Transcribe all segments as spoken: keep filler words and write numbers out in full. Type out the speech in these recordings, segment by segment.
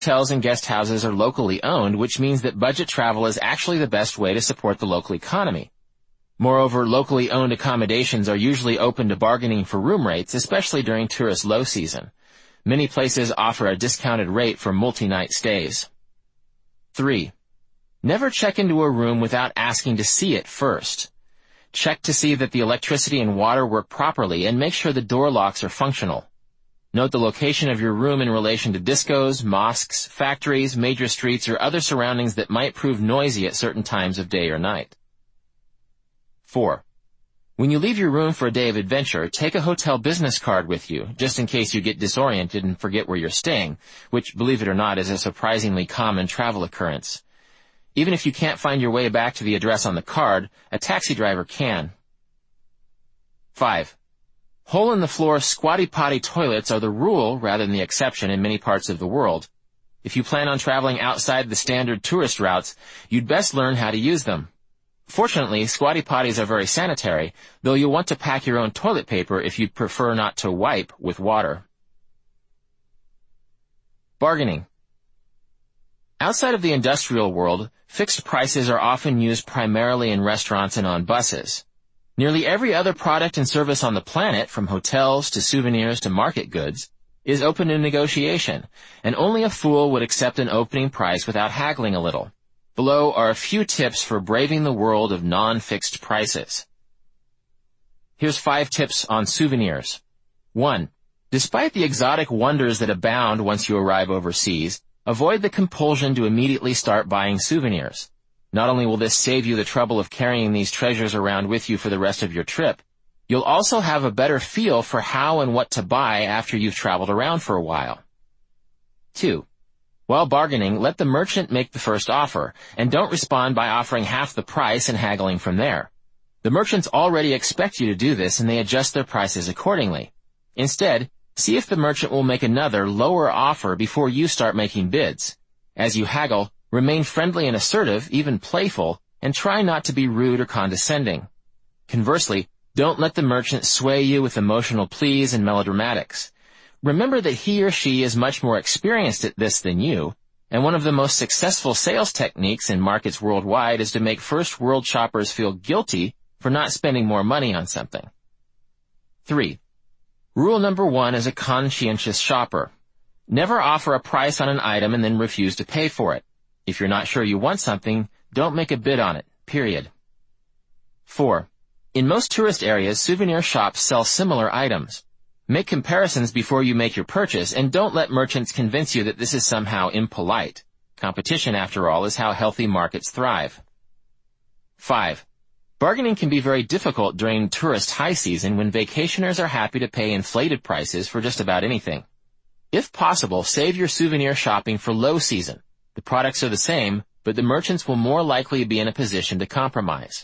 Hotels and guest houses are locally owned, which means that budget travel is actually the best way to support the local economy. Moreover, locally owned accommodations are usually open to bargaining for room rates, especially during tourist low season. Many places offer a discounted rate for multi-night stays. three. Never check into a room without asking to see it first. Check to see that the electricity and water work properly and make sure the door locks are functional. Note the location of your room in relation to discos, mosques, factories, major streets, or other surroundings that might prove noisy at certain times of day or night. four. When you leave your room for a day of adventure, take a hotel business card with you, just in case you get disoriented and forget where you're staying, which, believe it or not, is a surprisingly common travel occurrence. Even if you can't find your way back to the address on the card, a taxi driver can. five. Hole-in-the-floor squatty potty toilets are the rule rather than the exception in many parts of the world. If you plan on traveling outside the standard tourist routes, you'd best learn how to use them. Fortunately, squatty potties are very sanitary, though you'll want to pack your own toilet paper if you'd prefer not to wipe with water. Bargaining. Outside of the industrial world, fixed prices are often used primarily in restaurants and on buses. Nearly every other product and service on the planet, from hotels to souvenirs to market goods, is open to negotiation, and only a fool would accept an opening price without haggling a little. Below are a few tips for braving the world of non-fixed prices. Here's five tips on souvenirs. one. Despite the exotic wonders that abound once you arrive overseas, avoid the compulsion to immediately start buying souvenirs. Not only will this save you the trouble of carrying these treasures around with you for the rest of your trip, you'll also have a better feel for how and what to buy after you've traveled around for a while. two. While bargaining, let the merchant make the first offer, and don't respond by offering half the price and haggling from there. The merchants already expect you to do this, and they adjust their prices accordingly. Instead, see if the merchant will make another, lower offer before you start making bids. As you haggle, remain friendly and assertive, even playful, and try not to be rude or condescending. Conversely, don't let the merchant sway you with emotional pleas and melodramatics. Remember that he or she is much more experienced at this than you, and one of the most successful sales techniques in markets worldwide is to make first-world shoppers feel guilty for not spending more money on something. three. Rule number one is a conscientious shopper. Never offer a price on an item and then refuse to pay for it. If you're not sure you want something, don't make a bid on it, period. four. In most tourist areas, souvenir shops sell similar items. Make comparisons before you make your purchase, and don't let merchants convince you that this is somehow impolite. Competition, after all, is how healthy markets thrive. five. Bargaining can be very difficult during tourist high season when vacationers are happy to pay inflated prices for just about anything. If possible, save your souvenir shopping for low season. The products are the same, but the merchants will more likely be in a position to compromise.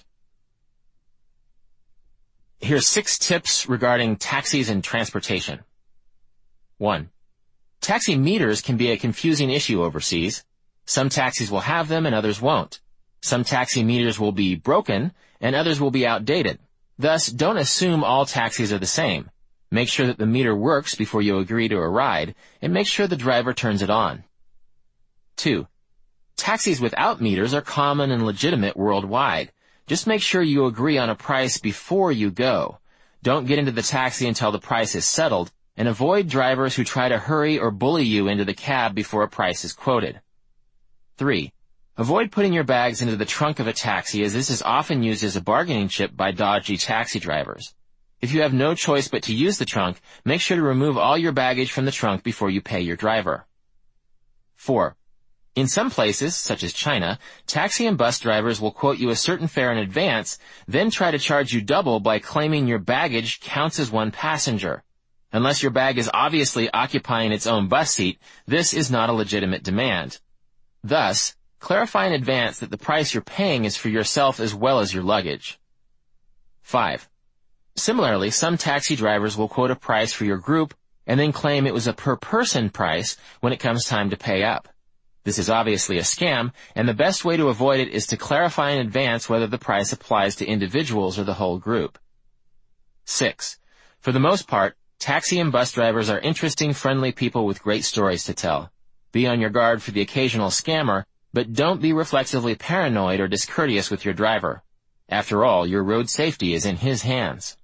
Here's six tips regarding taxis and transportation. one. Taxi meters can be a confusing issue overseas. Some taxis will have them and others won't. Some taxi meters will be broken and others will be outdated. Thus, don't assume all taxis are the same. Make sure that the meter works before you agree to a ride, and make sure the driver turns it on. two. Taxis without meters are common and legitimate worldwide. Just make sure you agree on a price before you go. Don't get into the taxi until the price is settled, and avoid drivers who try to hurry or bully you into the cab before a price is quoted. three. Avoid putting your bags into the trunk of a taxi, as this is often used as a bargaining chip by dodgy taxi drivers. If you have no choice but to use the trunk, make sure to remove all your baggage from the trunk before you pay your driver. four. In some places, such as China, taxi and bus drivers will quote you a certain fare in advance, then try to charge you double by claiming your baggage counts as one passenger. Unless your bag is obviously occupying its own bus seat, this is not a legitimate demand. Thus, clarify in advance that the price you're paying is for yourself as well as your luggage. five. Similarly, some taxi drivers will quote a price for your group and then claim it was a per-person price when it comes time to pay up. This is obviously a scam, and the best way to avoid it is to clarify in advance whether the price applies to individuals or the whole group. six. For the most part, taxi and bus drivers are interesting, friendly people with great stories to tell. Be on your guard for the occasional scammer, but don't be reflexively paranoid or discourteous with your driver. After all, your road safety is in his hands.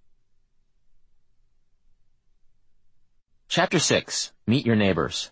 Chapter six. Meet Your Neighbors.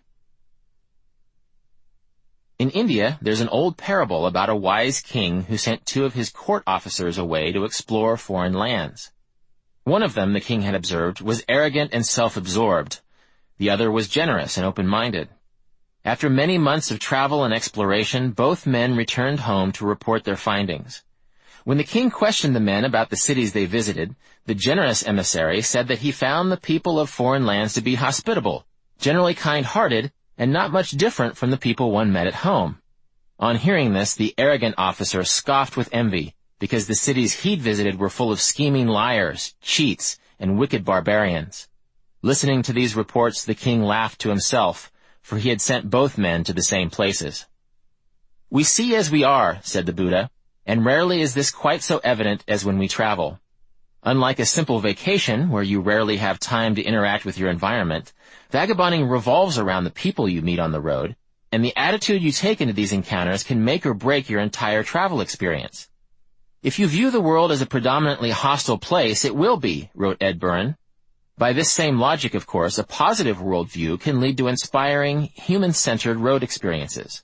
In India, there's an old parable about a wise king who sent two of his court officers away to explore foreign lands. One of them, the king had observed, was arrogant and self-absorbed. The other was generous and open-minded. After many months of travel and exploration, both men returned home to report their findings. When the king questioned the men about the cities they visited, the generous emissary said that he found the people of foreign lands to be hospitable, generally kind-hearted, and not much different from the people one met at home. On hearing this, the arrogant officer scoffed with envy, because the cities he'd visited were full of scheming liars, cheats, and wicked barbarians. Listening to these reports, the king laughed to himself, for he had sent both men to the same places. "We see as we are," said the Buddha, "and rarely is this quite so evident as when we travel. Unlike a simple vacation, where you rarely have time to interact with your environment, vagabonding revolves around the people you meet on the road, and the attitude you take into these encounters can make or break your entire travel experience. If you view the world as a predominantly hostile place, it will be," wrote Ed Buren. By this same logic, of course, a positive worldview can lead to inspiring, human-centered road experiences.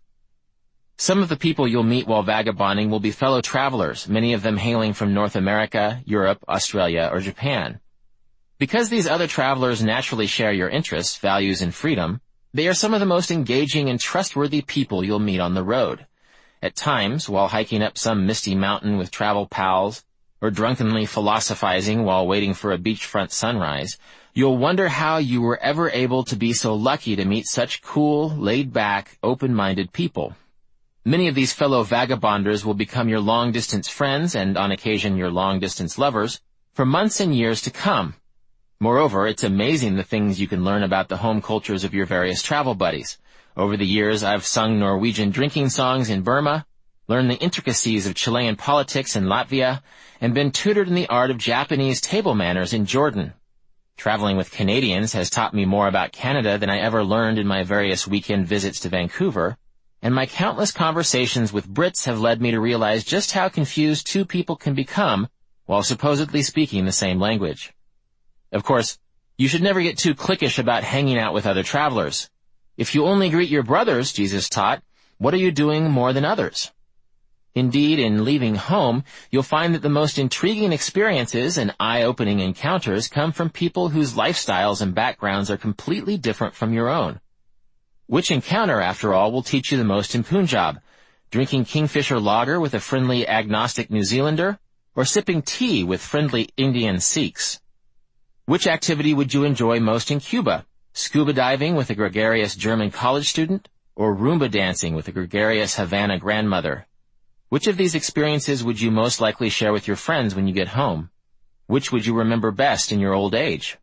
Some of the people you'll meet while vagabonding will be fellow travelers, many of them hailing from North America, Europe, Australia, or Japan. Because these other travelers naturally share your interests, values, and freedom, they are some of the most engaging and trustworthy people you'll meet on the road. At times, while hiking up some misty mountain with travel pals, or drunkenly philosophizing while waiting for a beachfront sunrise, you'll wonder how you were ever able to be so lucky to meet such cool, laid-back, open-minded people. Many of these fellow vagabonders will become your long-distance friends and, on occasion, your long-distance lovers for months and years to come. Moreover, it's amazing the things you can learn about the home cultures of your various travel buddies. Over the years, I've sung Norwegian drinking songs in Burma, learned the intricacies of Chilean politics in Latvia, and been tutored in the art of Japanese table manners in Jordan. Traveling with Canadians has taught me more about Canada than I ever learned in my various weekend visits to Vancouver, and my countless conversations with Brits have led me to realize just how confused two people can become while supposedly speaking the same language. Of course, you should never get too cliquish about hanging out with other travelers. If you only greet your brothers, Jesus taught, what are you doing more than others? Indeed, in leaving home, you'll find that the most intriguing experiences and eye-opening encounters come from people whose lifestyles and backgrounds are completely different from your own. Which encounter, after all, will teach you the most in Punjab? Drinking Kingfisher lager with a friendly agnostic New Zealander, or sipping tea with friendly Indian Sikhs? Which activity would you enjoy most in Cuba? Scuba diving with a gregarious German college student, or Roomba dancing with a gregarious Havana grandmother? Which of these experiences would you most likely share with your friends when you get home? Which would you remember best in your old age?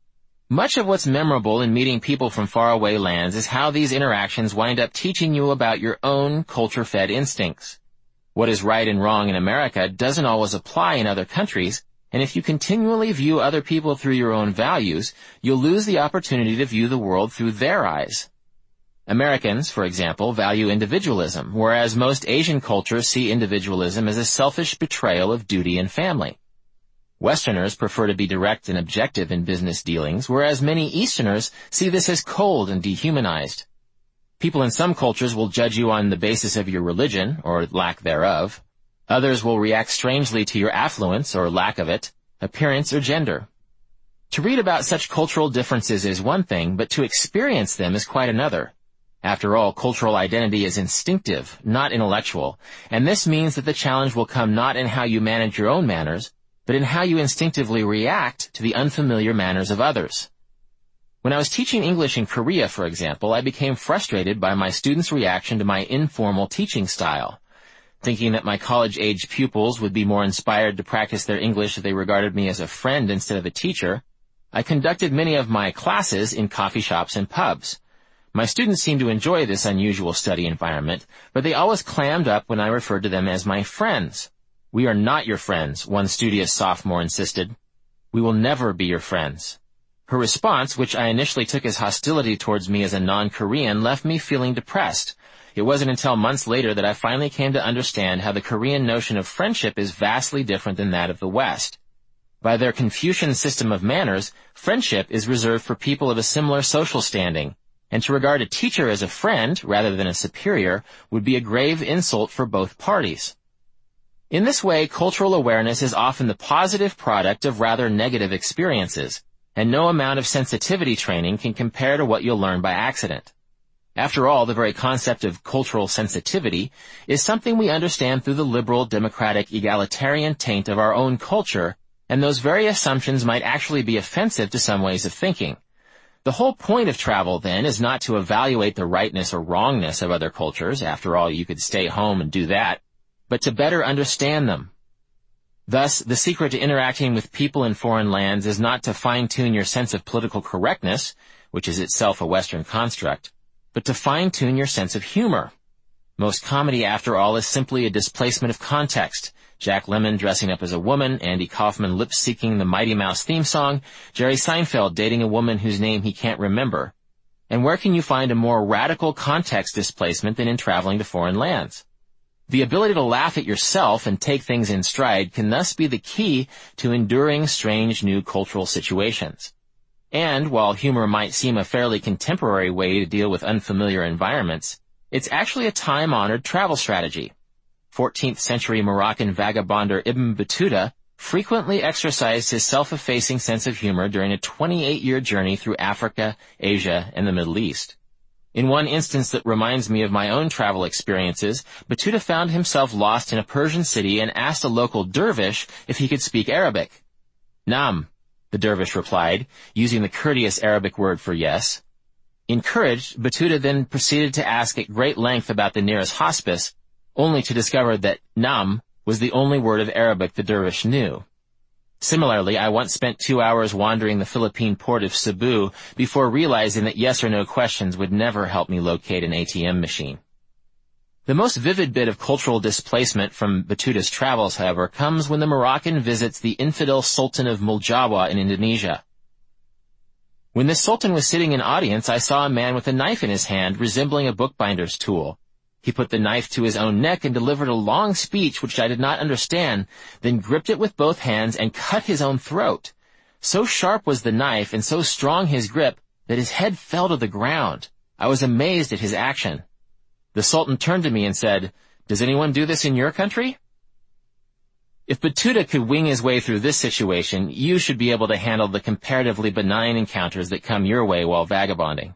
Much of what's memorable in meeting people from faraway lands is how these interactions wind up teaching you about your own culture-fed instincts. What is right and wrong in America doesn't always apply in other countries, and if you continually view other people through your own values, you'll lose the opportunity to view the world through their eyes. Americans, for example, value individualism, whereas most Asian cultures see individualism as a selfish betrayal of duty and family. Westerners prefer to be direct and objective in business dealings, whereas many Easterners see this as cold and dehumanized. People in some cultures will judge you on the basis of your religion, or lack thereof. Others will react strangely to your affluence, or lack of it, appearance, or gender. To read about such cultural differences is one thing, but to experience them is quite another. After all, cultural identity is instinctive, not intellectual, and this means that the challenge will come not in how you manage your own manners, but in how you instinctively react to the unfamiliar manners of others. When I was teaching English in Korea, for example, I became frustrated by my students' reaction to my informal teaching style. Thinking that my college-age pupils would be more inspired to practice their English if they regarded me as a friend instead of a teacher, I conducted many of my classes in coffee shops and pubs. My students seemed to enjoy this unusual study environment, but they always clammed up when I referred to them as my friends. "We are not your friends," one studious sophomore insisted. "We will never be your friends." Her response, which I initially took as hostility towards me as a non-Korean, left me feeling depressed. It wasn't until months later that I finally came to understand how the Korean notion of friendship is vastly different than that of the West. By their Confucian system of manners, friendship is reserved for people of a similar social standing, and to regard a teacher as a friend rather than a superior would be a grave insult for both parties. In this way, cultural awareness is often the positive product of rather negative experiences, and no amount of sensitivity training can compare to what you'll learn by accident. After all, the very concept of cultural sensitivity is something we understand through the liberal, democratic, egalitarian taint of our own culture, and those very assumptions might actually be offensive to some ways of thinking. The whole point of travel, then, is not to evaluate the rightness or wrongness of other cultures. After all, you could stay home and do that, but to better understand them. Thus, the secret to interacting with people in foreign lands is not to fine-tune your sense of political correctness, which is itself a Western construct, but to fine-tune your sense of humor. Most comedy, after all, is simply a displacement of context. Jack Lemmon dressing up as a woman, Andy Kaufman lip-syncing the Mighty Mouse theme song, Jerry Seinfeld dating a woman whose name he can't remember. And where can you find a more radical context displacement than in traveling to foreign lands? The ability to laugh at yourself and take things in stride can thus be the key to enduring strange new cultural situations. And while humor might seem a fairly contemporary way to deal with unfamiliar environments, it's actually a time-honored travel strategy. fourteenth century Moroccan vagabonder Ibn Battuta frequently exercised his self-effacing sense of humor during a twenty-eight year journey through Africa, Asia, and the Middle East. In one instance that reminds me of my own travel experiences, Battuta found himself lost in a Persian city and asked a local dervish if he could speak Arabic. "Naam," the dervish replied, using the courteous Arabic word for yes. Encouraged, Battuta then proceeded to ask at great length about the nearest hospice, only to discover that "Naam" was the only word of Arabic the dervish knew. Similarly, I once spent two hours wandering the Philippine port of Cebu before realizing that yes or no questions would never help me locate an A T M machine. The most vivid bit of cultural displacement from Battuta's travels, however, comes when the Moroccan visits the infidel Sultan of Muljawa in Indonesia. When this sultan was sitting in audience, I saw a man with a knife in his hand resembling a bookbinder's tool. He put the knife to his own neck and delivered a long speech which I did not understand, then gripped it with both hands and cut his own throat. So sharp was the knife and so strong his grip that his head fell to the ground. I was amazed at his action. The Sultan turned to me and said, "Does anyone do this in your country?" If Battuta could wing his way through this situation, you should be able to handle the comparatively benign encounters that come your way while vagabonding.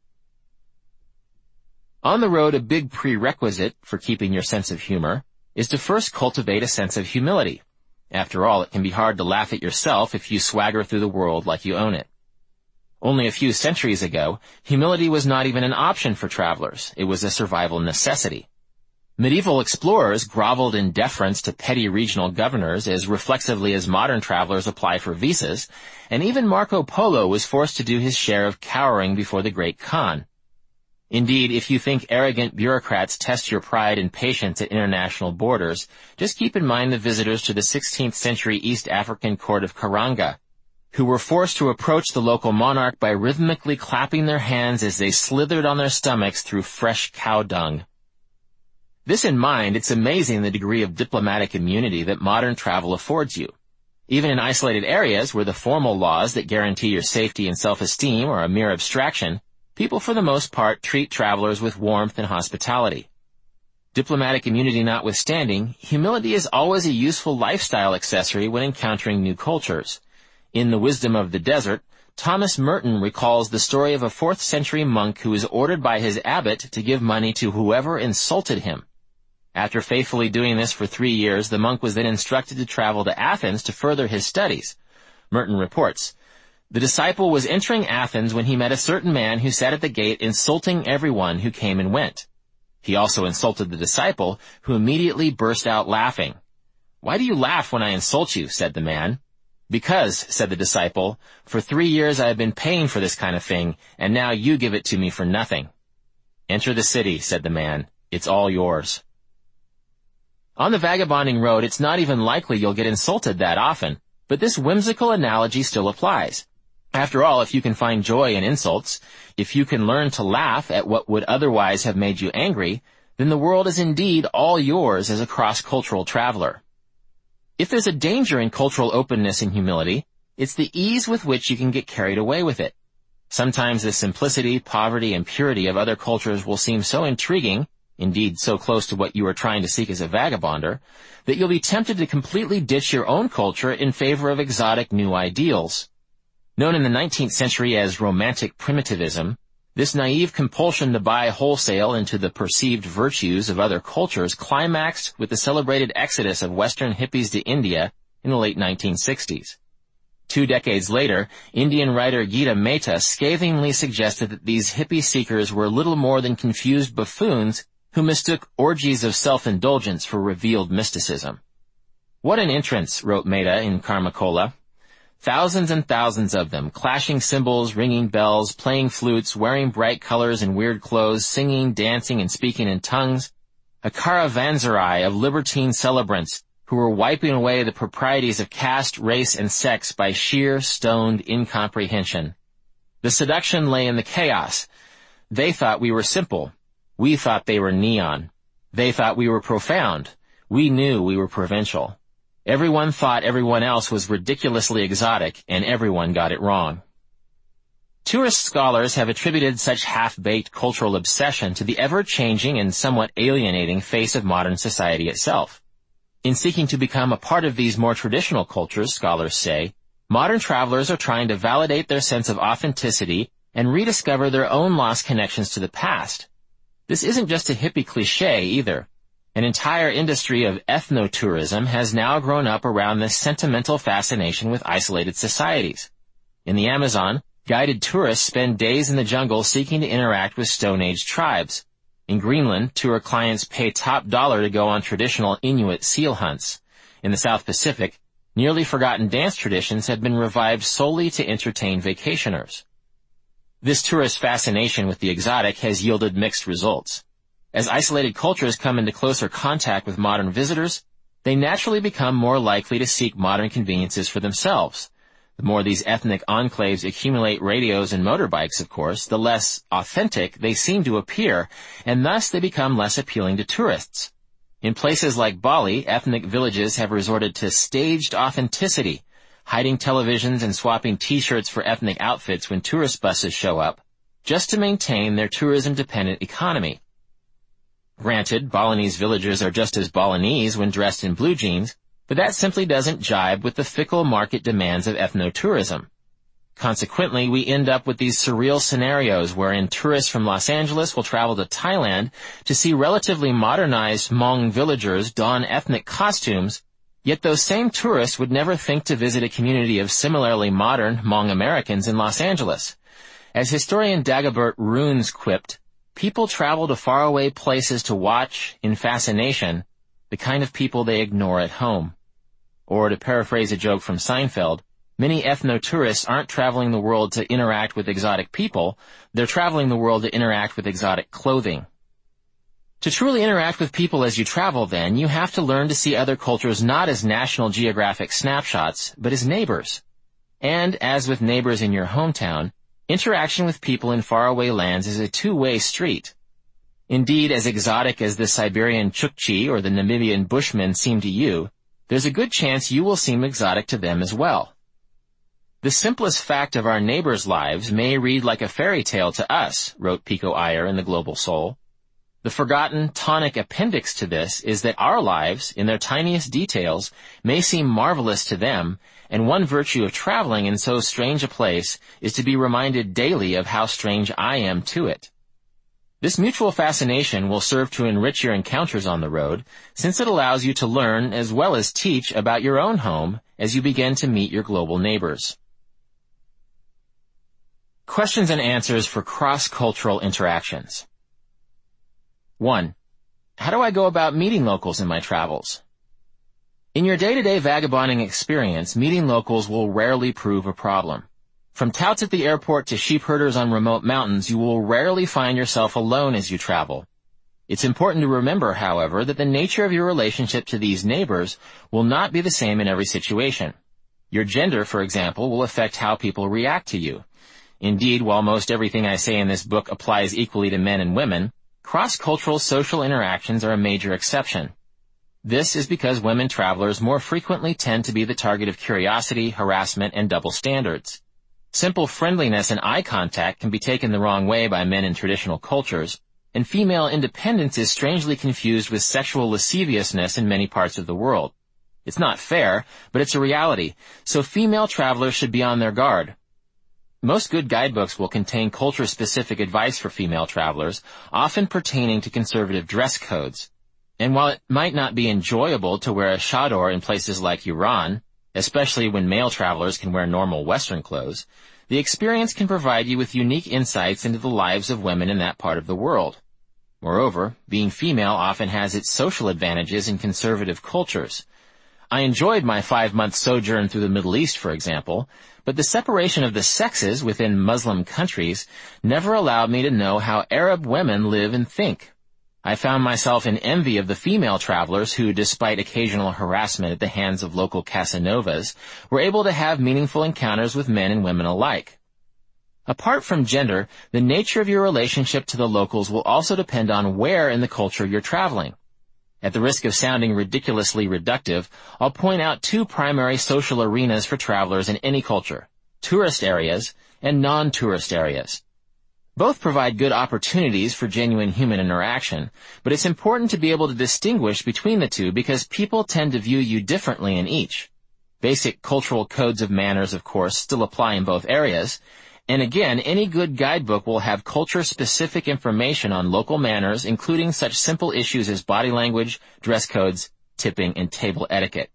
On the road, a big prerequisite for keeping your sense of humor is to first cultivate a sense of humility. After all, it can be hard to laugh at yourself if you swagger through the world like you own it. Only a few centuries ago, humility was not even an option for travelers. It was a survival necessity. Medieval explorers groveled in deference to petty regional governors as reflexively as modern travelers apply for visas, and even Marco Polo was forced to do his share of cowering before the Great Khan. Indeed, if you think arrogant bureaucrats test your pride and patience at international borders, just keep in mind the visitors to the sixteenth century East African court of Karanga, who were forced to approach the local monarch by rhythmically clapping their hands as they slithered on their stomachs through fresh cow dung. This in mind, it's amazing the degree of diplomatic immunity that modern travel affords you. Even in isolated areas where the formal laws that guarantee your safety and self-esteem are a mere abstraction, people for the most part treat travelers with warmth and hospitality. Diplomatic immunity notwithstanding, humility is always a useful lifestyle accessory when encountering new cultures. In The Wisdom of the Desert, Thomas Merton recalls the story of a fourth century monk who was ordered by his abbot to give money to whoever insulted him. After faithfully doing this for three years, the monk was then instructed to travel to Athens to further his studies. Merton reports, "The disciple was entering Athens when he met a certain man who sat at the gate insulting everyone who came and went. He also insulted the disciple, who immediately burst out laughing. 'Why do you laugh when I insult you?' said the man. 'Because,' said the disciple, 'for three years I have been paying for this kind of thing, and now you give it to me for nothing.' 'Enter the city,' said the man. 'It's all yours.'" On the vagabonding road, it's not even likely you'll get insulted that often, but this whimsical analogy still applies. After all, if you can find joy in insults, if you can learn to laugh at what would otherwise have made you angry, then the world is indeed all yours as a cross-cultural traveler. If there's a danger in cultural openness and humility, it's the ease with which you can get carried away with it. Sometimes the simplicity, poverty, and purity of other cultures will seem so intriguing, indeed so close to what you are trying to seek as a vagabonder, that you'll be tempted to completely ditch your own culture in favor of exotic new ideals. Known in the nineteenth century as romantic primitivism, this naive compulsion to buy wholesale into the perceived virtues of other cultures climaxed with the celebrated exodus of Western hippies to India in the late nineteen sixties. Two decades later, Indian writer Gita Mehta scathingly suggested that these hippie seekers were little more than confused buffoons who mistook orgies of self-indulgence for revealed mysticism. What an entrance, wrote Mehta in Karmakola. Thousands and thousands of them, clashing cymbals, ringing bells, playing flutes, wearing bright colors and weird clothes, singing, dancing, and speaking in tongues. A caravanserai of libertine celebrants who were wiping away the proprieties of caste, race, and sex by sheer, stoned incomprehension. The seduction lay in the chaos. They thought we were simple. We thought they were neon. They thought we were profound. We knew we were provincial. Everyone thought everyone else was ridiculously exotic, and everyone got it wrong. Tourist scholars have attributed such half-baked cultural obsession to the ever-changing and somewhat alienating face of modern society itself. In seeking to become a part of these more traditional cultures, scholars say, modern travelers are trying to validate their sense of authenticity and rediscover their own lost connections to the past. This isn't just a hippie cliché either. An entire industry of ethnotourism has now grown up around this sentimental fascination with isolated societies. In the Amazon, guided tourists spend days in the jungle seeking to interact with Stone Age tribes. In Greenland, tour clients pay top dollar to go on traditional Inuit seal hunts. In the South Pacific, nearly forgotten dance traditions have been revived solely to entertain vacationers. This tourist fascination with the exotic has yielded mixed results. As isolated cultures come into closer contact with modern visitors, they naturally become more likely to seek modern conveniences for themselves. The more these ethnic enclaves accumulate radios and motorbikes, of course, the less authentic they seem to appear, and thus they become less appealing to tourists. In places like Bali, ethnic villages have resorted to staged authenticity, hiding televisions and swapping T-shirts for ethnic outfits when tourist buses show up, just to maintain their tourism-dependent economy. Granted, Balinese villagers are just as Balinese when dressed in blue jeans, but that simply doesn't jibe with the fickle market demands of ethnotourism. Consequently, we end up with these surreal scenarios wherein tourists from Los Angeles will travel to Thailand to see relatively modernized Hmong villagers don ethnic costumes, yet those same tourists would never think to visit a community of similarly modern Hmong Americans in Los Angeles. As historian Dagobert Runes quipped, people travel to faraway places to watch, in fascination, the kind of people they ignore at home. Or to paraphrase a joke from Seinfeld, many ethno-tourists aren't traveling the world to interact with exotic people, they're traveling the world to interact with exotic clothing. To truly interact with people as you travel, then, you have to learn to see other cultures not as National Geographic snapshots, but as neighbors. And, as with neighbors in your hometown, interaction with people in faraway lands is a two-way street. Indeed, as exotic as the Siberian Chukchi or the Namibian Bushmen seem to you, there's a good chance you will seem exotic to them as well. The simplest fact of our neighbors' lives may read like a fairy tale to us, wrote Pico Iyer in The Global Soul. The forgotten, tonic appendix to this is that our lives, in their tiniest details, may seem marvelous to them, and one virtue of traveling in so strange a place is to be reminded daily of how strange I am to it. This mutual fascination will serve to enrich your encounters on the road, since it allows you to learn as well as teach about your own home as you begin to meet your global neighbors. Questions and answers for cross-cultural interactions. one. How do I go about meeting locals in my travels? In your day-to-day vagabonding experience, meeting locals will rarely prove a problem. From touts at the airport to sheep herders on remote mountains, you will rarely find yourself alone as you travel. It's important to remember, however, that the nature of your relationship to these neighbors will not be the same in every situation. Your gender, for example, will affect how people react to you. Indeed, while most everything I say in this book applies equally to men and women, cross-cultural social interactions are a major exception. This is because women travelers more frequently tend to be the target of curiosity, harassment, and double standards. Simple friendliness and eye contact can be taken the wrong way by men in traditional cultures, and female independence is strangely confused with sexual lasciviousness in many parts of the world. It's not fair, but it's a reality, so female travelers should be on their guard. Most good guidebooks will contain culture-specific advice for female travelers, often pertaining to conservative dress codes. And while it might not be enjoyable to wear a chador in places like Iran, especially when male travelers can wear normal Western clothes, the experience can provide you with unique insights into the lives of women in that part of the world. Moreover, being female often has its social advantages in conservative cultures. I enjoyed my five-month sojourn through the Middle East, for example, but the separation of the sexes within Muslim countries never allowed me to know how Arab women live and think. I found myself in envy of the female travelers who, despite occasional harassment at the hands of local Casanovas, were able to have meaningful encounters with men and women alike. Apart from gender, the nature of your relationship to the locals will also depend on where in the culture you're traveling. At the risk of sounding ridiculously reductive, I'll point out two primary social arenas for travelers in any culture: tourist areas and non-tourist areas. Both provide good opportunities for genuine human interaction, but it's important to be able to distinguish between the two because people tend to view you differently in each. Basic cultural codes of manners, of course, still apply in both areas, and again, any good guidebook will have culture-specific information on local manners, including such simple issues as body language, dress codes, tipping, and table etiquette.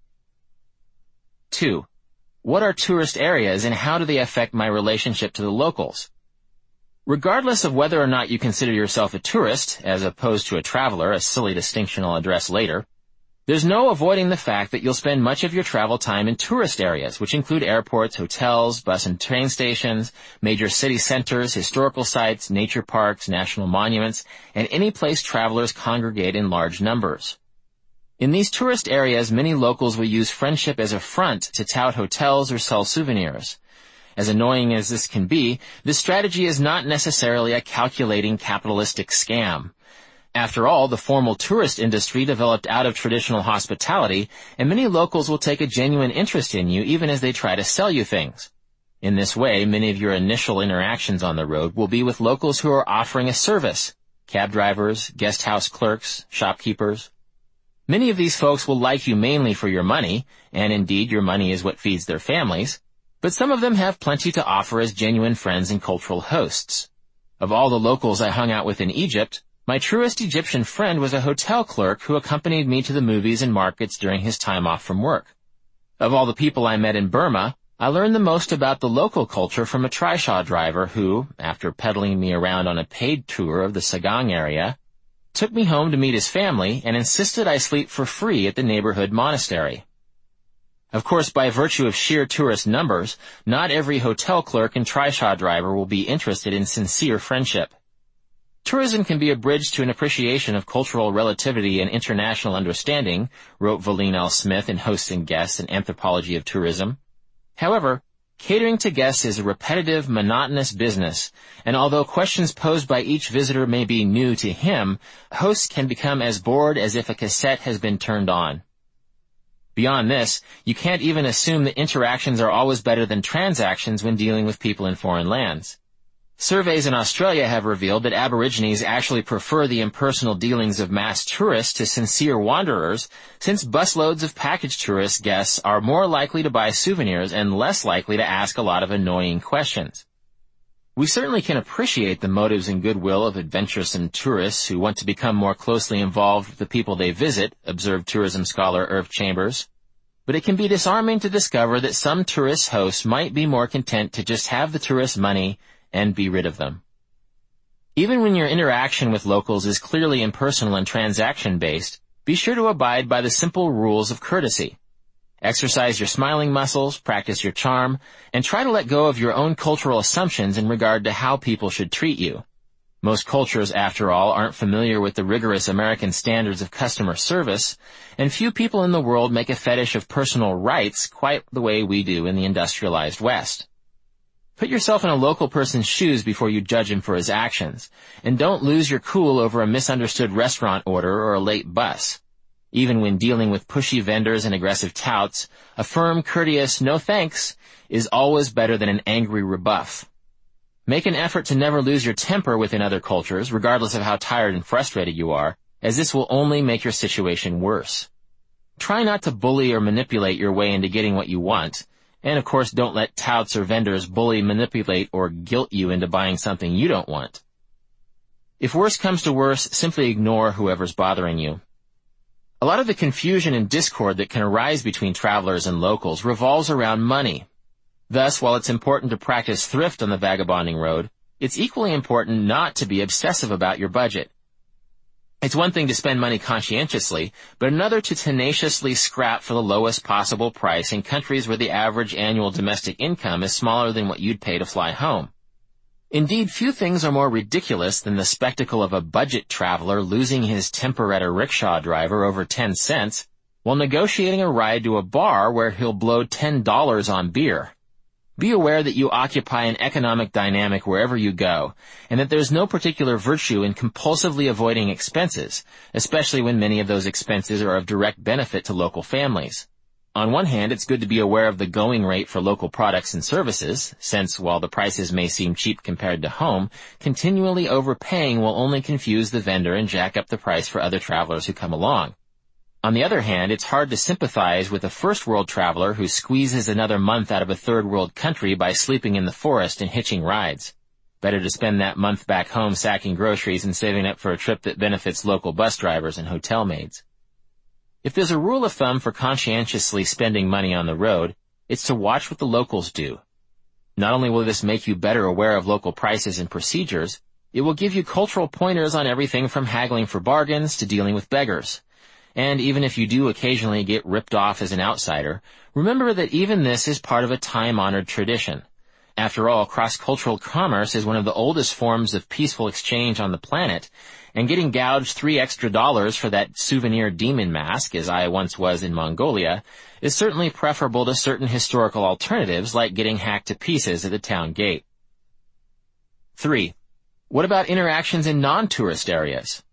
Two. What are tourist areas and how do they affect my relationship to the locals? Regardless of whether or not you consider yourself a tourist, as opposed to a traveler, a silly distinction I'll address later, there's no avoiding the fact that you'll spend much of your travel time in tourist areas, which include airports, hotels, bus and train stations, major city centers, historical sites, nature parks, national monuments, and any place travelers congregate in large numbers. In these tourist areas, many locals will use friendship as a front to tout hotels or sell souvenirs. As annoying as this can be, this strategy is not necessarily a calculating capitalistic scam. After all, the formal tourist industry developed out of traditional hospitality, and many locals will take a genuine interest in you even as they try to sell you things. In this way, many of your initial interactions on the road will be with locals who are offering a service: cab drivers, guest house clerks, shopkeepers. Many of these folks will like you mainly for your money, and indeed your money is what feeds their families, but some of them have plenty to offer as genuine friends and cultural hosts. Of all the locals I hung out with in Egypt, my truest Egyptian friend was a hotel clerk who accompanied me to the movies and markets during his time off from work. Of all the people I met in Burma, I learned the most about the local culture from a trishaw driver who, after pedaling me around on a paid tour of the Sagang area, took me home to meet his family and insisted I sleep for free at the neighborhood monastery. Of course, by virtue of sheer tourist numbers, not every hotel clerk and trishaw driver will be interested in sincere friendship. Tourism can be a bridge to an appreciation of cultural relativity and international understanding, wrote Valine L. Smith in Hosts and Guests, an Anthropology of Tourism. However, catering to guests is a repetitive, monotonous business, and although questions posed by each visitor may be new to him, hosts can become as bored as if a cassette has been turned on. Beyond this, you can't even assume that interactions are always better than transactions when dealing with people in foreign lands. Surveys in Australia have revealed that Aborigines actually prefer the impersonal dealings of mass tourists to sincere wanderers, since busloads of package tourist guests are more likely to buy souvenirs and less likely to ask a lot of annoying questions. We certainly can appreciate the motives and goodwill of adventuresome tourists who want to become more closely involved with the people they visit, observed tourism scholar Irv Chambers. But it can be disarming to discover that some tourist hosts might be more content to just have the tourist money and be rid of them. Even when your interaction with locals is clearly impersonal and transaction-based, be sure to abide by the simple rules of courtesy. Exercise your smiling muscles, practice your charm, and try to let go of your own cultural assumptions in regard to how people should treat you. Most cultures, after all, aren't familiar with the rigorous American standards of customer service, and few people in the world make a fetish of personal rights quite the way we do in the industrialized West. Put yourself in a local person's shoes before you judge him for his actions, and don't lose your cool over a misunderstood restaurant order or a late bus. Even when dealing with pushy vendors and aggressive touts, a firm, courteous "no thanks" is always better than an angry rebuff. Make an effort to never lose your temper within other cultures, regardless of how tired and frustrated you are, as this will only make your situation worse. Try not to bully or manipulate your way into getting what you want, and of course don't let touts or vendors bully, manipulate, or guilt you into buying something you don't want. If worse comes to worse, simply ignore whoever's bothering you. A lot of the confusion and discord that can arise between travelers and locals revolves around money. Thus, while it's important to practice thrift on the vagabonding road, it's equally important not to be obsessive about your budget. It's one thing to spend money conscientiously, but another to tenaciously scrap for the lowest possible price in countries where the average annual domestic income is smaller than what you'd pay to fly home. Indeed, few things are more ridiculous than the spectacle of a budget traveler losing his temper at a rickshaw driver over ten cents while negotiating a ride to a bar where he'll blow ten dollars on beer. Be aware that you occupy an economic dynamic wherever you go, and that there's no particular virtue in compulsively avoiding expenses, especially when many of those expenses are of direct benefit to local families. On one hand, it's good to be aware of the going rate for local products and services, since, while the prices may seem cheap compared to home, continually overpaying will only confuse the vendor and jack up the price for other travelers who come along. On the other hand, it's hard to sympathize with a first-world traveler who squeezes another month out of a third-world country by sleeping in the forest and hitching rides. Better to spend that month back home sacking groceries and saving up for a trip that benefits local bus drivers and hotel maids. If there's a rule of thumb for conscientiously spending money on the road, it's to watch what the locals do. Not only will this make you better aware of local prices and procedures, it will give you cultural pointers on everything from haggling for bargains to dealing with beggars. And even if you do occasionally get ripped off as an outsider, remember that even this is part of a time-honored tradition. After all, cross-cultural commerce is one of the oldest forms of peaceful exchange on the planet, and getting gouged three extra dollars for that souvenir demon mask, as I once was in Mongolia, is certainly preferable to certain historical alternatives like getting hacked to pieces at the town gate. Three. What about interactions in non-tourist areas?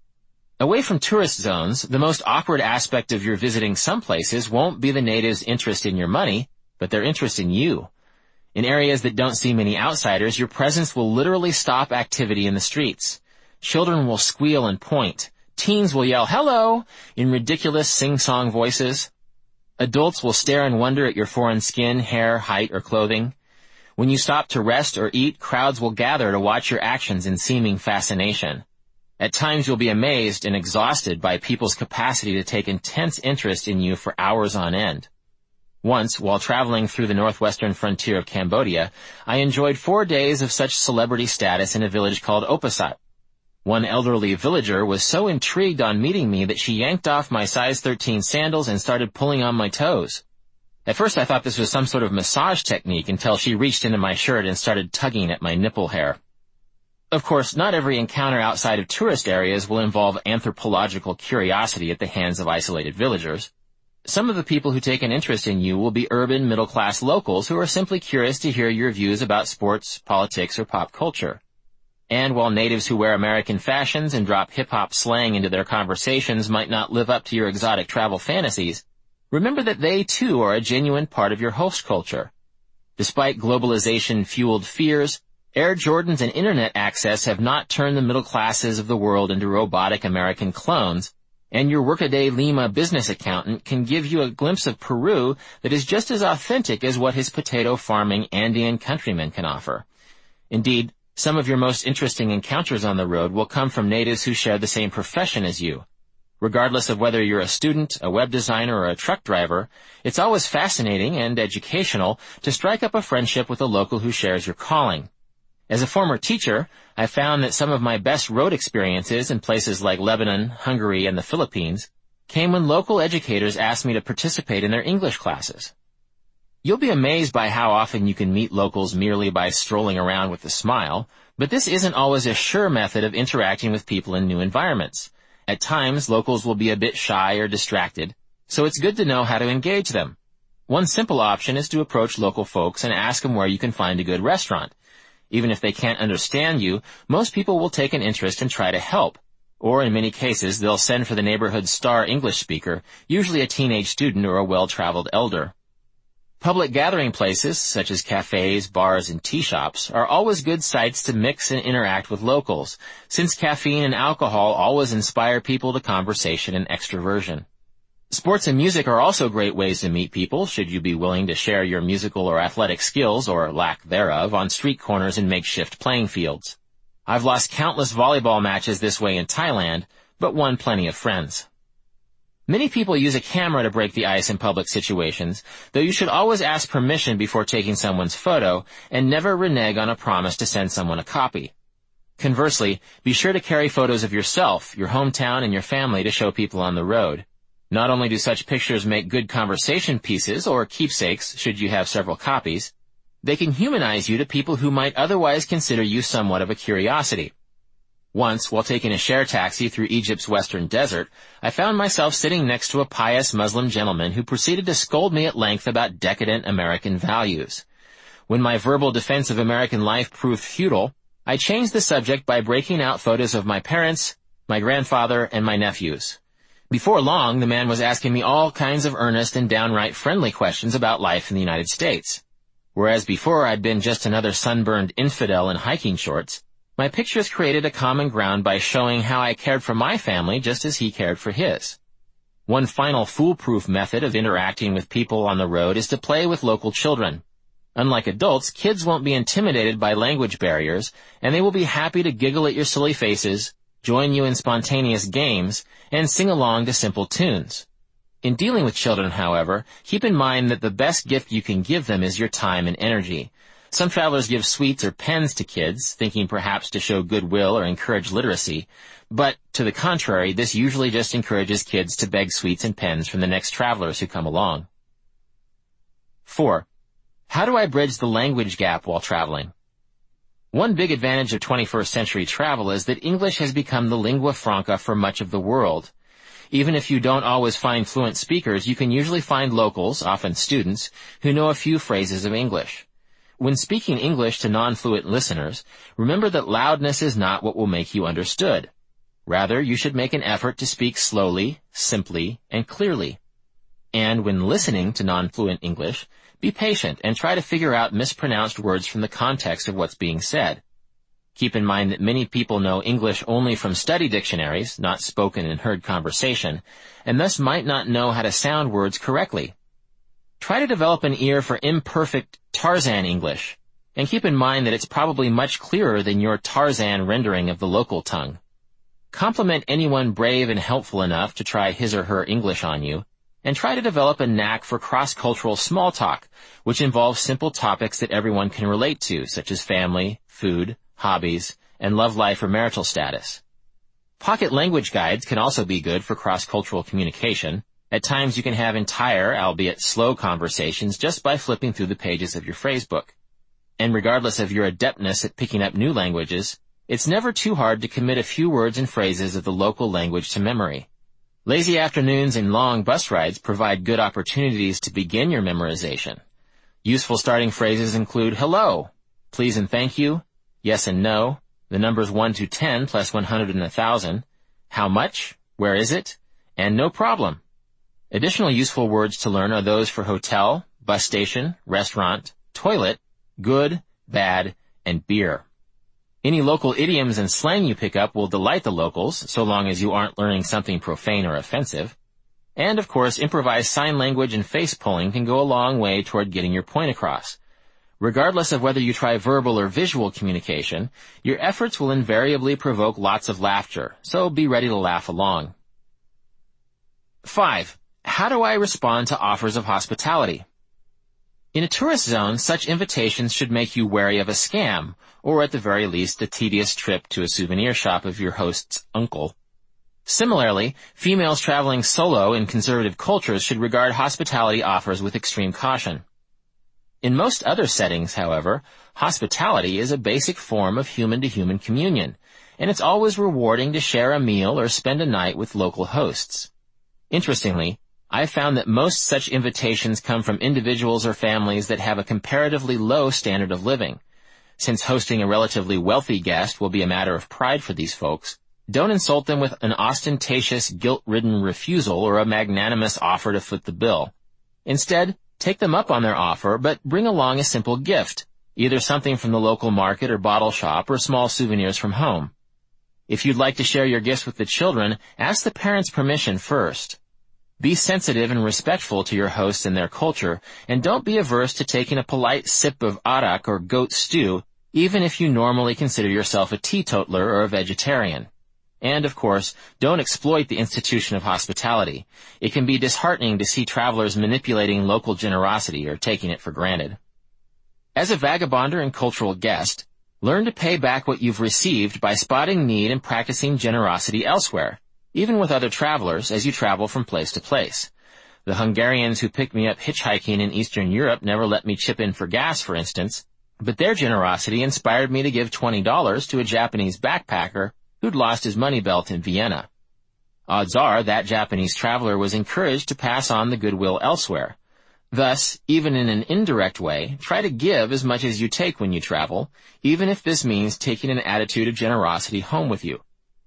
Away from tourist zones, the most awkward aspect of your visiting some places won't be the natives' interest in your money, but their interest in you. In areas that don't see many outsiders, your presence will literally stop activity in the streets. Children will squeal and point. Teens will yell, "Hello!" in ridiculous sing-song voices. Adults will stare in wonder at your foreign skin, hair, height, or clothing. When you stop to rest or eat, crowds will gather to watch your actions in seeming fascination. At times you'll be amazed and exhausted by people's capacity to take intense interest in you for hours on end. Once, while traveling through the northwestern frontier of Cambodia, I enjoyed four days of such celebrity status in a village called Opasat. One elderly villager was so intrigued on meeting me that she yanked off my size thirteen sandals and started pulling on my toes. At first I thought this was some sort of massage technique until she reached into my shirt and started tugging at my nipple hair. Of course, not every encounter outside of tourist areas will involve anthropological curiosity at the hands of isolated villagers. Some of the people who take an interest in you will be urban middle-class locals who are simply curious to hear your views about sports, politics, or pop culture. And while natives who wear American fashions and drop hip-hop slang into their conversations might not live up to your exotic travel fantasies, remember that they too are a genuine part of your host culture. Despite globalization-fueled fears, Air Jordans and internet access have not turned the middle classes of the world into robotic American clones, and your workaday Lima business accountant can give you a glimpse of Peru that is just as authentic as what his potato-farming Andean countrymen can offer. Indeed, some of your most interesting encounters on the road will come from natives who share the same profession as you. Regardless of whether you're a student, a web designer, or a truck driver, it's always fascinating and educational to strike up a friendship with a local who shares your calling. As a former teacher, I found that some of my best road experiences in places like Lebanon, Hungary, and the Philippines came when local educators asked me to participate in their English classes. You'll be amazed by how often you can meet locals merely by strolling around with a smile, But this isn't always a sure method of interacting with people in new environments. At times, locals will be a bit shy or distracted, so it's good to know how to engage them. One simple option is to approach local folks and ask them where you can find a good restaurant. Even if they can't understand you, most people will take an interest and try to help. Or in many cases, they'll send for the neighborhood's star English speaker, usually a teenage student or a well-traveled elder. Public gathering places, such as cafes, bars, and tea shops, are always good sites to mix and interact with locals, since caffeine and alcohol always inspire people to conversation and extroversion. Sports and music are also great ways to meet people, should you be willing to share your musical or athletic skills, or lack thereof, on street corners and makeshift playing fields. I've lost countless volleyball matches this way in Thailand, but won plenty of friends. Many people use a camera to break the ice in public situations, though you should always ask permission before taking someone's photo, and never renege on a promise to send someone a copy. Conversely, be sure to carry photos of yourself, your hometown, and your family to show people on the road. Not only do such pictures make good conversation pieces or keepsakes should you have several copies, they can humanize you to people who might otherwise consider you somewhat of a curiosity. Once, while taking a share taxi through Egypt's western desert, I found myself sitting next to a pious Muslim gentleman who proceeded to scold me at length about decadent American values. When my verbal defense of American life proved futile, I changed the subject by breaking out photos of my parents, my grandfather, and my nephews. Before long, the man was asking me all kinds of earnest and downright friendly questions about life in the United States. Whereas before I'd been just another sunburned infidel in hiking shorts, my pictures created a common ground by showing how I cared for my family just as he cared for his. One final foolproof method of interacting with people on the road is to play with local children. Unlike adults, kids won't be intimidated by language barriers, and they will be happy to giggle at your silly faces, join you in spontaneous games, and sing along to simple tunes. In dealing with children, however, keep in mind that the best gift you can give them is your time and energy. Some travelers give sweets or pens to kids, thinking perhaps to show goodwill or encourage literacy, but, to the contrary, this usually just encourages kids to beg sweets and pens from the next travelers who come along. Four. How do I bridge the language gap while traveling? One big advantage of twenty-first century travel is that English has become the lingua franca for much of the world. Even if you don't always find fluent speakers, you can usually find locals, often students, who know a few phrases of English. When speaking English to non-fluent listeners, remember that loudness is not what will make you understood. Rather, you should make an effort to speak slowly, simply, and clearly. And when listening to non-fluent English, be patient and try to figure out mispronounced words from the context of what's being said. Keep in mind that many people know English only from study dictionaries, not spoken and heard conversation, and thus might not know how to sound words correctly. Try to develop an ear for imperfect Tarzan English, and keep in mind that it's probably much clearer than your Tarzan rendering of the local tongue. Compliment anyone brave and helpful enough to try his or her English on you, and try to develop a knack for cross-cultural small talk, which involves simple topics that everyone can relate to, such as family, food, hobbies, and love life or marital status. Pocket language guides can also be good for cross-cultural communication. At times you can have entire, albeit slow conversations just by flipping through the pages of your phrasebook. And regardless of your adeptness at picking up new languages, it's never too hard to commit a few words and phrases of the local language to memory. Lazy afternoons and long bus rides provide good opportunities to begin your memorization. Useful starting phrases include hello, please and thank you, yes and no, the numbers one to ten plus one hundred and one thousand, how much, where is it, and no problem. Additional useful words to learn are those for hotel, bus station, restaurant, toilet, good, bad, and beer. Any local idioms and slang you pick up will delight the locals, so long as you aren't learning something profane or offensive. And, of course, improvised sign language and face pulling can go a long way toward getting your point across. Regardless of whether you try verbal or visual communication, your efforts will invariably provoke lots of laughter, so be ready to laugh along. Five. How do I respond to offers of hospitality? In a tourist zone, such invitations should make you wary of a scam, or at the very least, the tedious trip to a souvenir shop of your host's uncle. Similarly, females traveling solo in conservative cultures should regard hospitality offers with extreme caution. In most other settings, however, hospitality is a basic form of human-to-human communion, and it's always rewarding to share a meal or spend a night with local hosts. Interestingly, I've found that most such invitations come from individuals or families that have a comparatively low standard of living. Since hosting a relatively wealthy guest will be a matter of pride for these folks, don't insult them with an ostentatious, guilt-ridden refusal or a magnanimous offer to foot the bill. Instead, take them up on their offer, but bring along a simple gift, either something from the local market or bottle shop or small souvenirs from home. If you'd like to share your gifts with the children, ask the parents' permission first. Be sensitive and respectful to your hosts and their culture, and don't be averse to taking a polite sip of arak or goat stew, even if you normally consider yourself a teetotaler or a vegetarian. And, of course, don't exploit the institution of hospitality. It can be disheartening to see travelers manipulating local generosity or taking it for granted. As a vagabonder and cultural guest, learn to pay back what you've received by spotting need and practicing generosity elsewhere, even with other travelers as you travel from place to place. The Hungarians who picked me up hitchhiking in Eastern Europe never let me chip in for gas, for instance, but their generosity inspired me to give twenty dollars to a Japanese backpacker who'd lost his money belt in Vienna. Odds are that Japanese traveler was encouraged to pass on the goodwill elsewhere. Thus, even in an indirect way, try to give as much as you take when you travel, even if this means taking an attitude of generosity home with you.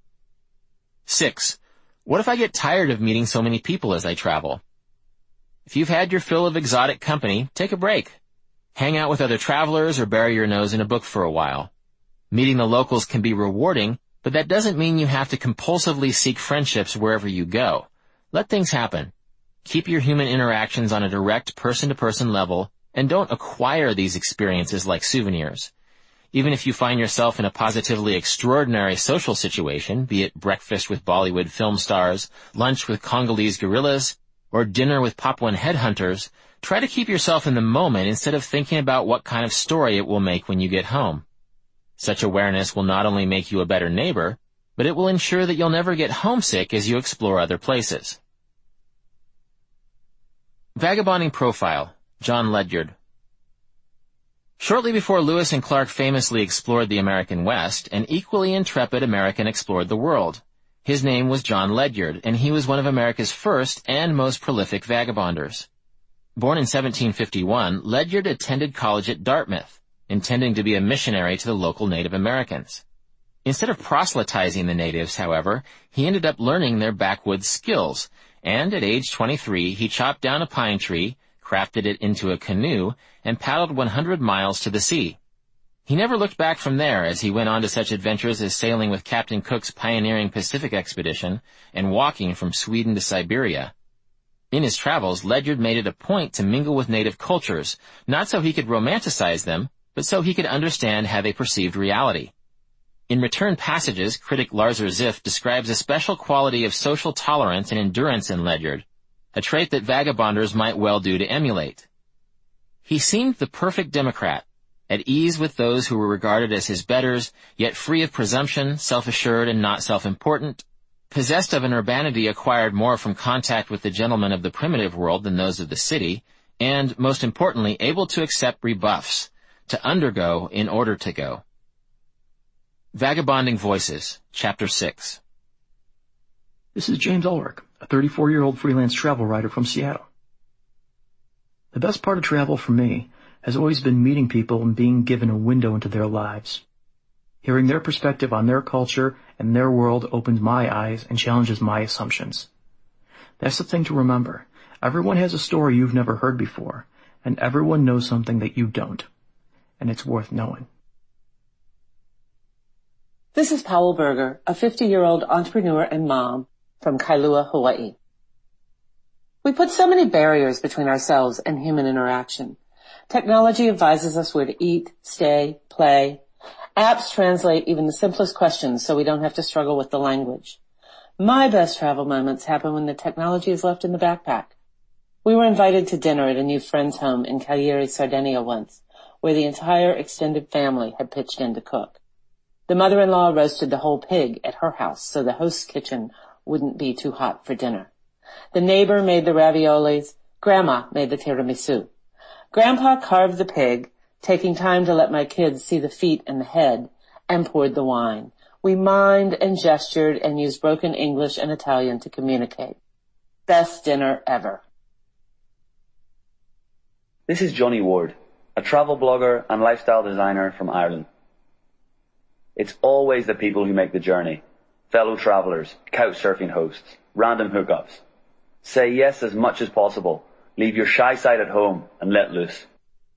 Six. What if I get tired of meeting so many people as I travel? If you've had your fill of exotic company, take a break. Hang out with other travelers or bury your nose in a book for a while. Meeting the locals can be rewarding, but that doesn't mean you have to compulsively seek friendships wherever you go. Let things happen. Keep your human interactions on a direct person-to-person level, and don't acquire these experiences like souvenirs. Even if you find yourself in a positively extraordinary social situation, be it breakfast with Bollywood film stars, lunch with Congolese gorillas, or dinner with Papuan headhunters, try to keep yourself in the moment instead of thinking about what kind of story it will make when you get home. Such awareness will not only make you a better neighbor, but it will ensure that you'll never get homesick as you explore other places. Vagabonding Profile, John Ledyard. Shortly before Lewis and Clark famously explored the American West, an equally intrepid American explored the world. His name was John Ledyard, and he was one of America's first and most prolific vagabonders. Born in seventeen fifty-one, Ledyard attended college at Dartmouth, intending to be a missionary to the local Native Americans. Instead of proselytizing the natives, however, he ended up learning their backwoods skills, and at age twenty-three he chopped down a pine tree, crafted it into a canoe, and paddled one hundred miles to the sea. He never looked back from there as he went on to such adventures as sailing with Captain Cook's pioneering Pacific expedition and walking from Sweden to Siberia. In his travels, Ledyard made it a point to mingle with native cultures, not so he could romanticize them, but so he could understand how they perceived reality. In Return Passages, critic Larzer Ziff describes a special quality of social tolerance and endurance in Ledyard, a trait that vagabonders might well do to emulate. He seemed the perfect democrat, at ease with those who were regarded as his betters, yet free of presumption, self-assured and not self-important, possessed of an urbanity acquired more from contact with the gentlemen of the primitive world than those of the city, and, most importantly, able to accept rebuffs, to undergo in order to go. Vagabonding Voices, Chapter six. This is James Ulrich, a thirty-four-year-old freelance travel writer from Seattle. The best part of travel for me has always been meeting people and being given a window into their lives. Hearing their perspective on their culture and their world opens my eyes and challenges my assumptions. That's the thing to remember. Everyone has a story you've never heard before, and everyone knows something that you don't. And it's worth knowing. This is Powell Berger, a fifty-year-old entrepreneur and mom from Kailua, Hawaii. We put so many barriers between ourselves and human interaction. Technology advises us where to eat, stay, play. Apps translate even the simplest questions so we don't have to struggle with the language. My best travel moments happen when the technology is left in the backpack. We were invited to dinner at a new friend's home in Cagliari, Sardinia once, where the entire extended family had pitched in to cook. The mother-in-law roasted the whole pig at her house so the host's kitchen wouldn't be too hot for dinner. The neighbor made the raviolis. Grandma made the tiramisu. Grandpa carved the pig, taking time to let my kids see the feet and the head, and poured the wine. We mimed and gestured and used broken English and Italian to communicate. Best dinner ever. This is Johnny Ward, a travel blogger and lifestyle designer from Ireland. It's always the people who make the journey, fellow travelers, couch surfing hosts, random hookups. Say yes as much as possible, leave your shy side at home and let loose.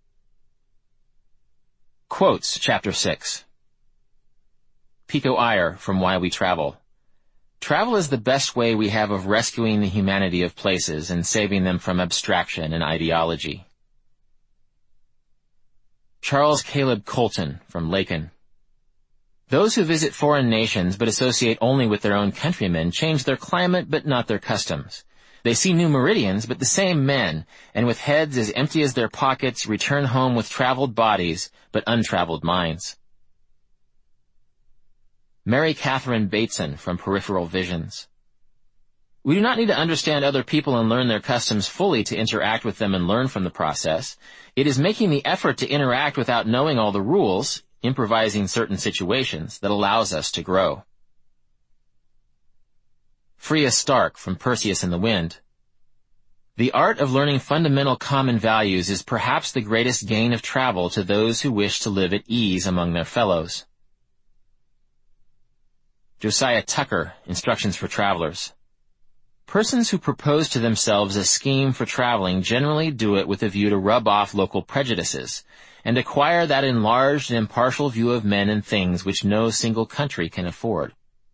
Quotes, Chapter six. Pico Iyer from Why We Travel. Travel is the best way we have of rescuing the humanity of places and saving them from abstraction and ideology. Charles Caleb Colton from Laken. Those who visit foreign nations but associate only with their own countrymen change their climate but not their customs. They see new meridians but the same men, and with heads as empty as their pockets return home with traveled bodies but untraveled minds. Mary Catherine Bateson from Peripheral Visions. We do not need to understand other people and learn their customs fully to interact with them and learn from the process. It is making the effort to interact without knowing all the rules, improvising certain situations, that allows us to grow. Freya Stark from Perseus and the Wind. The art of learning fundamental common values is perhaps the greatest gain of travel to those who wish to live at ease among their fellows. Josiah Tucker, Instructions for Travelers. Persons who propose to themselves a scheme for traveling generally do it with a view to rub off local prejudices and acquire that enlarged and impartial view of men and things which no single country can afford.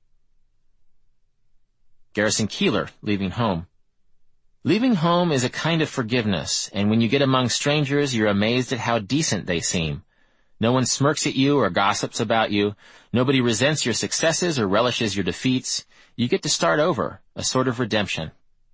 Garrison Keillor, Leaving Home. Leaving home is a kind of forgiveness, and when you get among strangers, you're amazed at how decent they seem. No one smirks at you or gossips about you. Nobody resents your successes or relishes your defeats. You get to start over, a sort of redemption.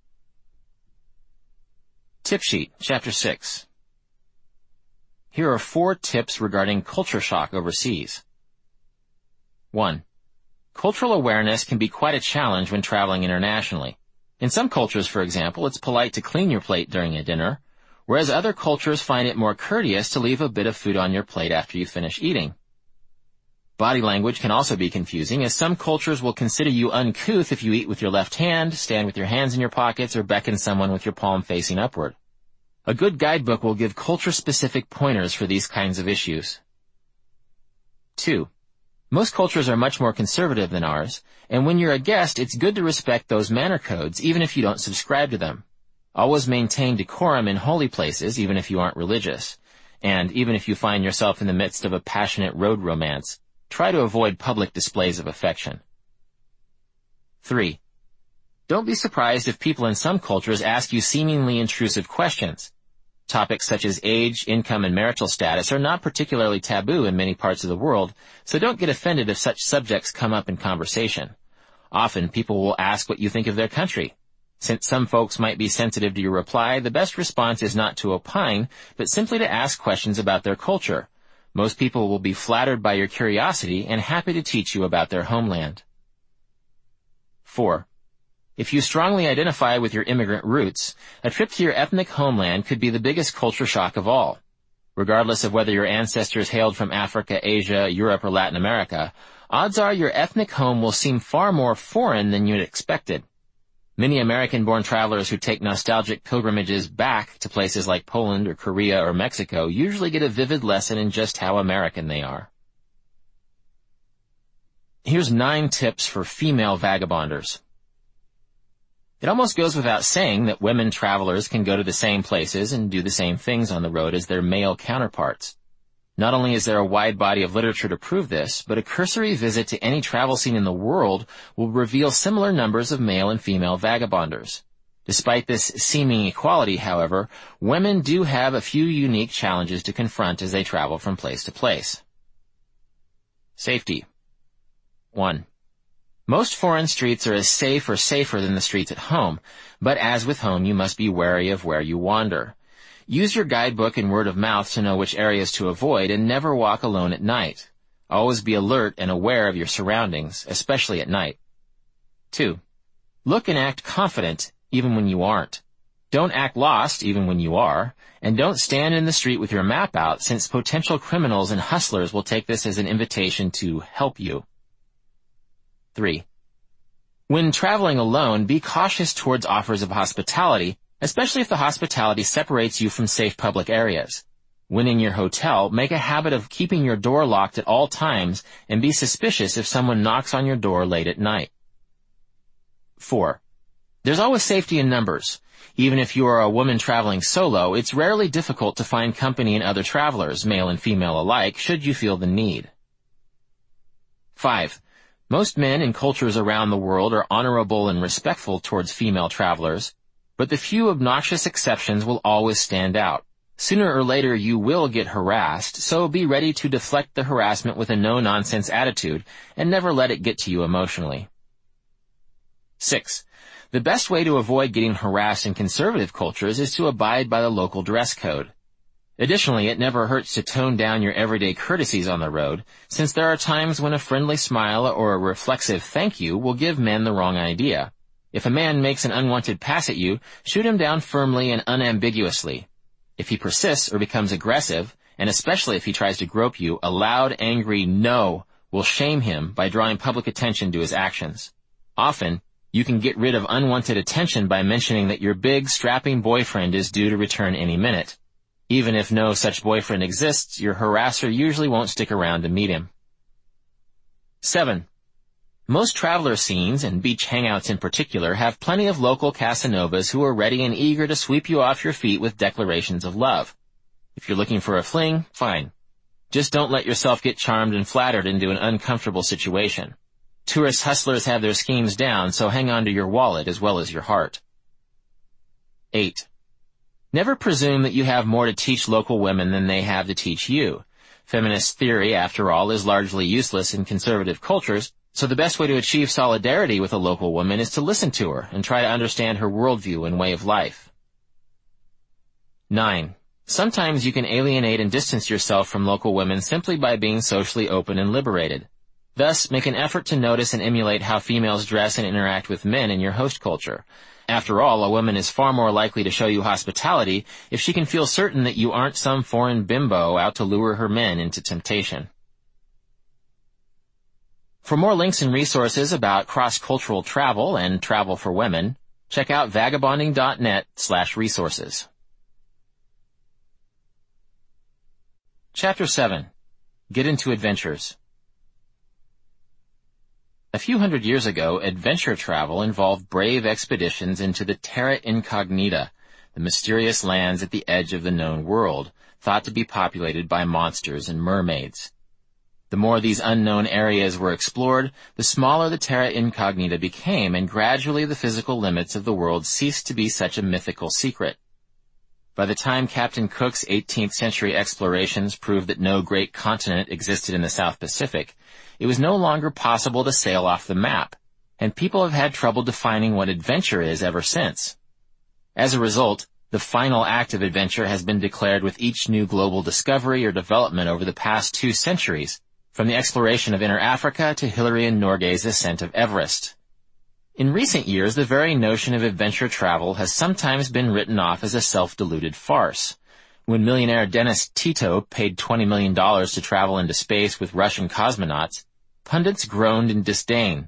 Tip Sheet, Chapter six. Here are four tips regarding culture shock overseas. One. Cultural awareness can be quite a challenge when traveling internationally. In some cultures, for example, it's polite to clean your plate during a dinner, whereas other cultures find it more courteous to leave a bit of food on your plate after you finish eating. Body language can also be confusing, as some cultures will consider you uncouth if you eat with your left hand, stand with your hands in your pockets, or beckon someone with your palm facing upward. A good guidebook will give culture-specific pointers for these kinds of issues. Two. Most cultures are much more conservative than ours, and when you're a guest, it's good to respect those manner codes, even if you don't subscribe to them. Always maintain decorum in holy places, even if you aren't religious. And even if you find yourself in the midst of a passionate road romance, try to avoid public displays of affection. Three. Don't be surprised if people in some cultures ask you seemingly intrusive questions. Topics such as age, income, and marital status are not particularly taboo in many parts of the world, so don't get offended if such subjects come up in conversation. Often people will ask what you think of their country. Since some folks might be sensitive to your reply, the best response is not to opine, but simply to ask questions about their culture. Most people will be flattered by your curiosity and happy to teach you about their homeland. Four. If you strongly identify with your immigrant roots, a trip to your ethnic homeland could be the biggest culture shock of all. Regardless of whether your ancestors hailed from Africa, Asia, Europe, or Latin America, odds are your ethnic home will seem far more foreign than you'd expected. Many American-born travelers who take nostalgic pilgrimages back to places like Poland or Korea or Mexico usually get a vivid lesson in just how American they are. Here's nine tips for female vagabonders. It almost goes without saying that women travelers can go to the same places and do the same things on the road as their male counterparts. Not only is there a wide body of literature to prove this, but a cursory visit to any travel scene in the world will reveal similar numbers of male and female vagabonders. Despite this seeming equality, however, women do have a few unique challenges to confront as they travel from place to place. Safety. One. Most foreign streets are as safe or safer than the streets at home, but as with home, you must be wary of where you wander. Use your guidebook and word of mouth to know which areas to avoid, and never walk alone at night. Always be alert and aware of your surroundings, especially at night. Two. Look and act confident even when you aren't. Don't act lost, even when you are, and don't stand in the street with your map out, since potential criminals and hustlers will take this as an invitation to help you. Three. When traveling alone, be cautious towards offers of hospitality, especially if the hospitality separates you from safe public areas. When in your hotel, make a habit of keeping your door locked at all times and be suspicious if someone knocks on your door late at night. Four. There's always safety in numbers. Even if you are a woman traveling solo, it's rarely difficult to find company in other travelers, male and female alike, should you feel the need. Five. Most men in cultures around the world are honorable and respectful towards female travelers, but the few obnoxious exceptions will always stand out. Sooner or later you will get harassed, so be ready to deflect the harassment with a no-nonsense attitude, and never let it get to you emotionally. Six. The best way to avoid getting harassed in conservative cultures is to abide by the local dress code. Additionally, it never hurts to tone down your everyday courtesies on the road, since there are times when a friendly smile or a reflexive thank you will give men the wrong idea. If a man makes an unwanted pass at you, shoot him down firmly and unambiguously. If he persists or becomes aggressive, and especially if he tries to grope you, a loud, angry no will shame him by drawing public attention to his actions. Often, you can get rid of unwanted attention by mentioning that your big, strapping boyfriend is due to return any minute. Even if no such boyfriend exists, your harasser usually won't stick around to meet him. Seven. Most traveler scenes, and beach hangouts in particular, have plenty of local Casanovas who are ready and eager to sweep you off your feet with declarations of love. If you're looking for a fling, fine. Just don't let yourself get charmed and flattered into an uncomfortable situation. Tourist hustlers have their schemes down, so hang on to your wallet as well as your heart. Eight. Never presume that you have more to teach local women than they have to teach you. Feminist theory, after all, is largely useless in conservative cultures, so the best way to achieve solidarity with a local woman is to listen to her and try to understand her worldview and way of life. Nine. Sometimes you can alienate and distance yourself from local women simply by being socially open and liberated. Thus, make an effort to notice and emulate how females dress and interact with men in your host culture. After all, a woman is far more likely to show you hospitality if she can feel certain that you aren't some foreign bimbo out to lure her men into temptation. For more links and resources about cross-cultural travel and travel for women, check out vagabonding.net slash resources. Chapter seven. Get into adventures. A few hundred years ago, adventure travel involved brave expeditions into the terra incognita, the mysterious lands at the edge of the known world, thought to be populated by monsters and mermaids. The more these unknown areas were explored, the smaller the terra incognita became, and gradually the physical limits of the world ceased to be such a mythical secret. By the time Captain Cook's eighteenth century explorations proved that no great continent existed in the South Pacific, it was no longer possible to sail off the map, and people have had trouble defining what adventure is ever since. As a result, the final act of adventure has been declared with each new global discovery or development over the past two centuries, from the exploration of inner Africa to Hilary Norgay's ascent of Everest. In recent years, the very notion of adventure travel has sometimes been written off as a self-deluded farce. When millionaire Dennis Tito paid twenty million dollars to travel into space with Russian cosmonauts, pundits groaned in disdain.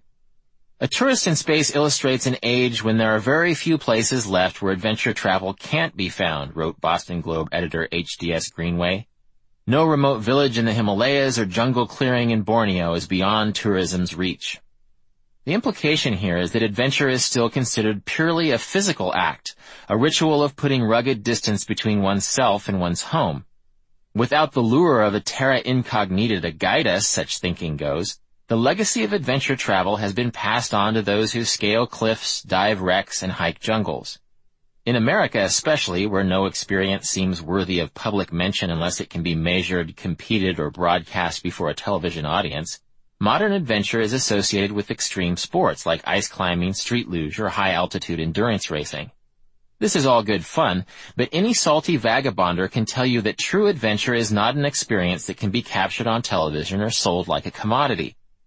A Tourist in Space illustrates an age when there are very few places left where adventure travel can't be found, wrote Boston Globe editor H D S Greenway. No remote village in the Himalayas or jungle clearing in Borneo is beyond tourism's reach. The implication here is that adventure is still considered purely a physical act, a ritual of putting rugged distance between oneself and one's home. Without the lure of a terra incognita to guide us, such thinking goes, the legacy of adventure travel has been passed on to those who scale cliffs, dive wrecks, and hike jungles. In America especially, where no experience seems worthy of public mention unless it can be measured, competed, or broadcast before a television audience, modern adventure is associated with extreme sports like ice climbing, street luge, or high-altitude endurance racing. This is all good fun, but any salty vagabonder can tell you that true adventure is not an experience that can be captured on television or sold like a commodity.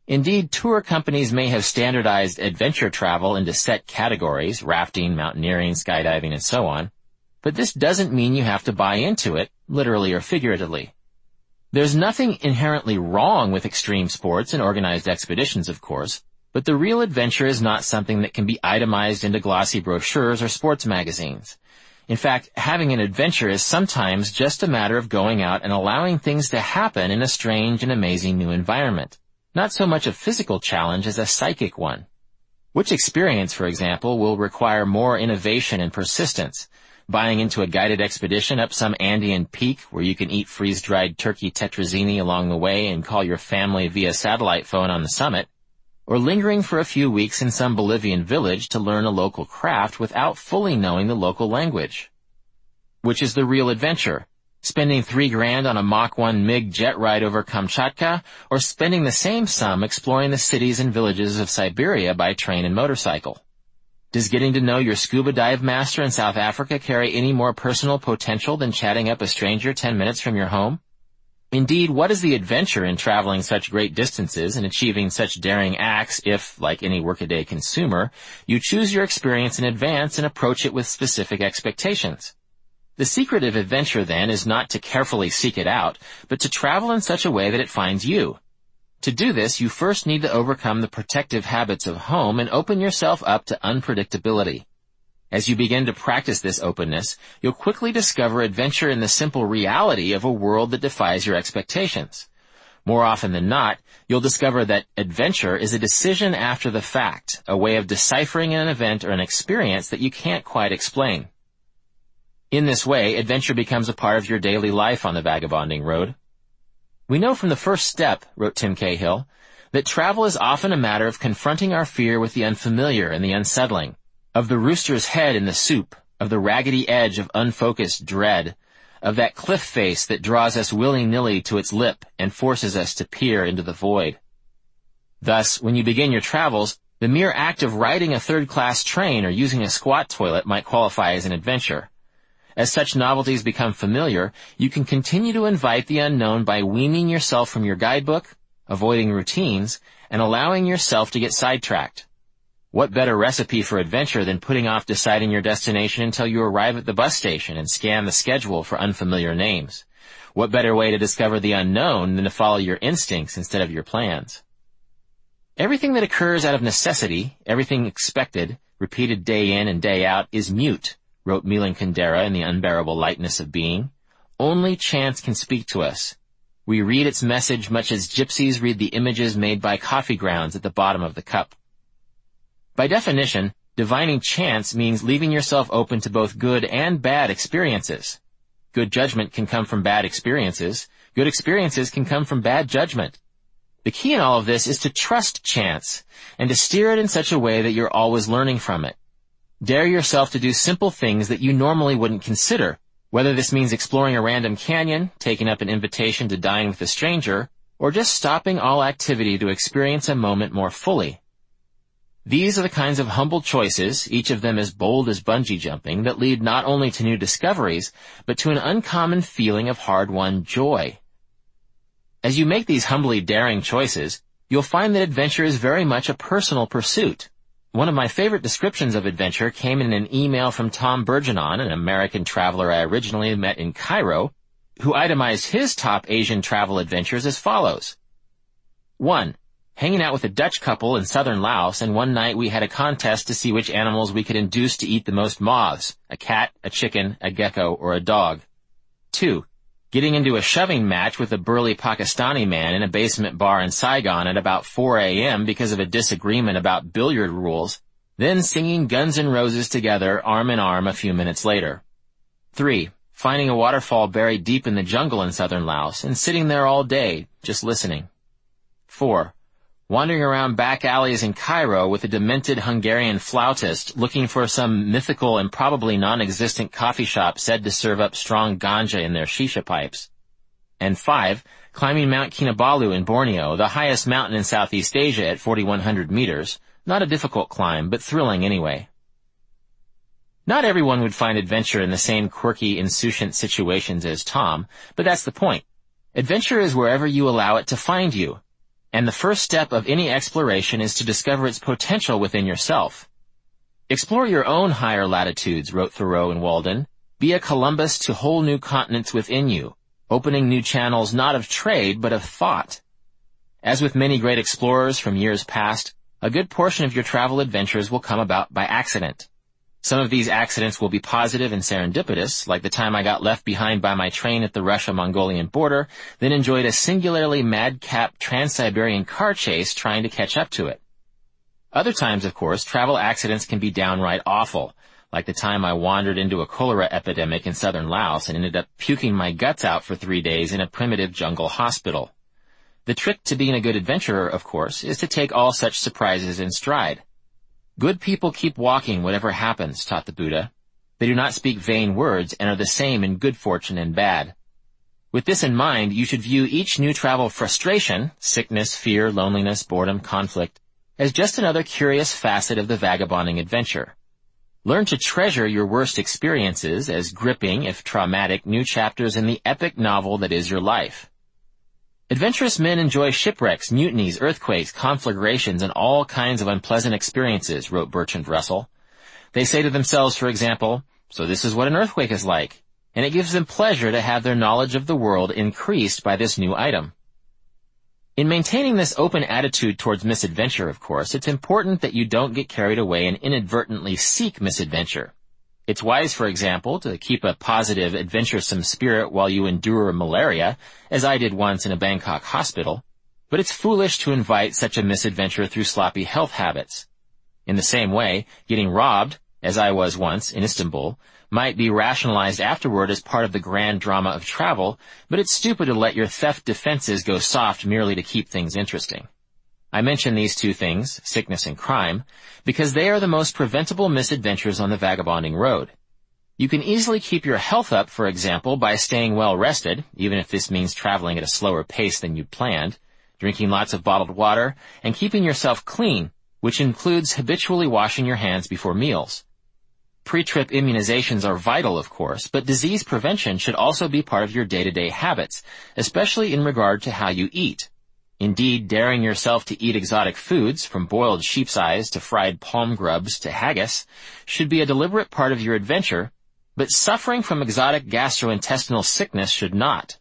Indeed, tour companies may have standardized adventure travel into set categories, rafting, mountaineering, skydiving, and so on, but this doesn't mean you have to buy into it, literally or figuratively. There's nothing inherently wrong with extreme sports and organized expeditions, of course, but the real adventure is not something that can be itemized into glossy brochures or sports magazines. In fact, having an adventure is sometimes just a matter of going out and allowing things to happen in a strange and amazing new environment. Not so much a physical challenge as a psychic one. Which experience, for example, will require more innovation and persistence? Buying into a guided expedition up some Andean peak where you can eat freeze-dried turkey tetrazzini along the way and call your family via satellite phone on the summit, or lingering for a few weeks in some Bolivian village to learn a local craft without fully knowing the local language. Which is the real adventure? Spending three grand on a Mach one MiG jet ride over Kamchatka, or spending the same sum exploring the cities and villages of Siberia by train and motorcycle? Does getting to know your scuba dive master in South Africa carry any more personal potential than chatting up a stranger ten minutes from your home? Indeed, what is the adventure in traveling such great distances and achieving such daring acts if, like any workaday consumer, you choose your experience in advance and approach it with specific expectations? The secret of adventure, then, is not to carefully seek it out, but to travel in such a way that it finds you. To do this, you first need to overcome the protective habits of home and open yourself up to unpredictability. As you begin to practice this openness, you'll quickly discover adventure in the simple reality of a world that defies your expectations. More often than not, you'll discover that adventure is a decision after the fact, a way of deciphering an event or an experience that you can't quite explain. In this way, adventure becomes a part of your daily life on the vagabonding road. We know from the first step, wrote Tim Cahill, that travel is often a matter of confronting our fear with the unfamiliar and the unsettling, of the rooster's head in the soup, of the raggedy edge of unfocused dread, of that cliff face that draws us willy-nilly to its lip and forces us to peer into the void. Thus, when you begin your travels, the mere act of riding a third-class train or using a squat toilet might qualify as an adventure. As such novelties become familiar, you can continue to invite the unknown by weaning yourself from your guidebook, avoiding routines, and allowing yourself to get sidetracked. What better recipe for adventure than putting off deciding your destination until you arrive at the bus station and scan the schedule for unfamiliar names? What better way to discover the unknown than to follow your instincts instead of your plans? Everything that occurs out of necessity, everything expected, repeated day in and day out, is mute, wrote Milan Kundera in The Unbearable Lightness of Being. Only chance can speak to us. We read its message much as gypsies read the images made by coffee grounds at the bottom of the cup. By definition, divining chance means leaving yourself open to both good and bad experiences. Good judgment can come from bad experiences. Good experiences can come from bad judgment. The key in all of this is to trust chance and to steer it in such a way that you're always learning from it. Dare yourself to do simple things that you normally wouldn't consider, whether this means exploring a random canyon, taking up an invitation to dine with a stranger, or just stopping all activity to experience a moment more fully. These are the kinds of humble choices, each of them as bold as bungee jumping, that lead not only to new discoveries, but to an uncommon feeling of hard-won joy. As you make these humbly daring choices, you'll find that adventure is very much a personal pursuit. One of my favorite descriptions of adventure came in an email from Tom Bergenon, an American traveler I originally met in Cairo, who itemized his top Asian travel adventures as follows. One, hanging out with a Dutch couple in southern Laos, and one night we had a contest to see which animals we could induce to eat the most moths, a cat, a chicken, a gecko, or a dog. Two, getting into a shoving match with a burly Pakistani man in a basement bar in Saigon at about four a.m. because of a disagreement about billiard rules, then singing Guns N' Roses together arm in arm a few minutes later. Three, finding a waterfall buried deep in the jungle in southern Laos and sitting there all day, just listening. Four, wandering around back alleys in Cairo with a demented Hungarian flautist looking for some mythical and probably non-existent coffee shop said to serve up strong ganja in their shisha pipes. And five, climbing Mount Kinabalu in Borneo, the highest mountain in Southeast Asia at forty-one hundred meters. Not a difficult climb, but thrilling anyway. Not everyone would find adventure in the same quirky, insouciant situations as Tom, but that's the point. Adventure is wherever you allow it to find you. and the first step of any exploration is to discover its potential within yourself. Explore your own higher latitudes, wrote Thoreau and Walden. Be a Columbus to whole new continents within you, opening new channels not of trade but of thought. As with many great explorers from years past, a good portion of your travel adventures will come about by accident. Some of these accidents will be positive and serendipitous, like the time I got left behind by my train at the Russia-Mongolian border, then enjoyed a singularly madcap trans-Siberian car chase trying to catch up to it. Other times, of course, travel accidents can be downright awful, like the time I wandered into a cholera epidemic in southern Laos and ended up puking my guts out for three days in a primitive jungle hospital. The trick to being a good adventurer, of course, is to take all such surprises in stride. Good people keep walking whatever happens, taught the Buddha. They do not speak vain words and are the same in good fortune and bad. With this in mind, you should view each new travel frustration, sickness, fear, loneliness, boredom, conflict, as just another curious facet of the vagabonding adventure. Learn to treasure your worst experiences as gripping, if traumatic, new chapters in the epic novel that is your life. Adventurous men enjoy shipwrecks, mutinies, earthquakes, conflagrations, and all kinds of unpleasant experiences, wrote Bertrand Russell. They say to themselves, for example, so this is what an earthquake is like, and it gives them pleasure to have their knowledge of the world increased by this new item. In maintaining this open attitude towards misadventure, of course, it's important that you don't get carried away and inadvertently seek misadventure. It's wise, for example, to keep a positive, adventuresome spirit while you endure malaria, as I did once in a Bangkok hospital, but it's foolish to invite such a misadventure through sloppy health habits. In the same way, getting robbed, as I was once in Istanbul, might be rationalized afterward as part of the grand drama of travel, but it's stupid to let your theft defenses go soft merely to keep things interesting. I mention these two things, sickness and crime, because they are the most preventable misadventures on the vagabonding road. You can easily keep your health up, for example, by staying well rested, even if this means traveling at a slower pace than you'd planned, drinking lots of bottled water, and keeping yourself clean, which includes habitually washing your hands before meals. Pre-trip immunizations are vital, of course, but disease prevention should also be part of your day-to-day habits, especially in regard to how you eat. Indeed, daring yourself to eat exotic foods, from boiled sheep's eyes to fried palm grubs to haggis, should be a deliberate part of your adventure, but suffering from exotic gastrointestinal sickness should not.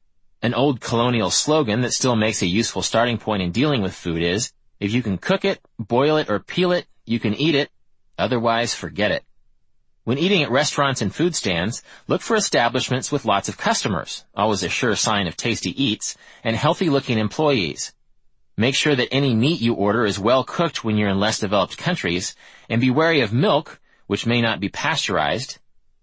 An old colonial slogan that still makes a useful starting point in dealing with food is, if you can cook it, boil it, or peel it, you can eat it, otherwise forget it. When eating at restaurants and food stands, look for establishments with lots of customers, always a sure sign of tasty eats, and healthy-looking employees. Make sure that any meat you order is well cooked when you're in less developed countries, and be wary of milk, which may not be pasteurized,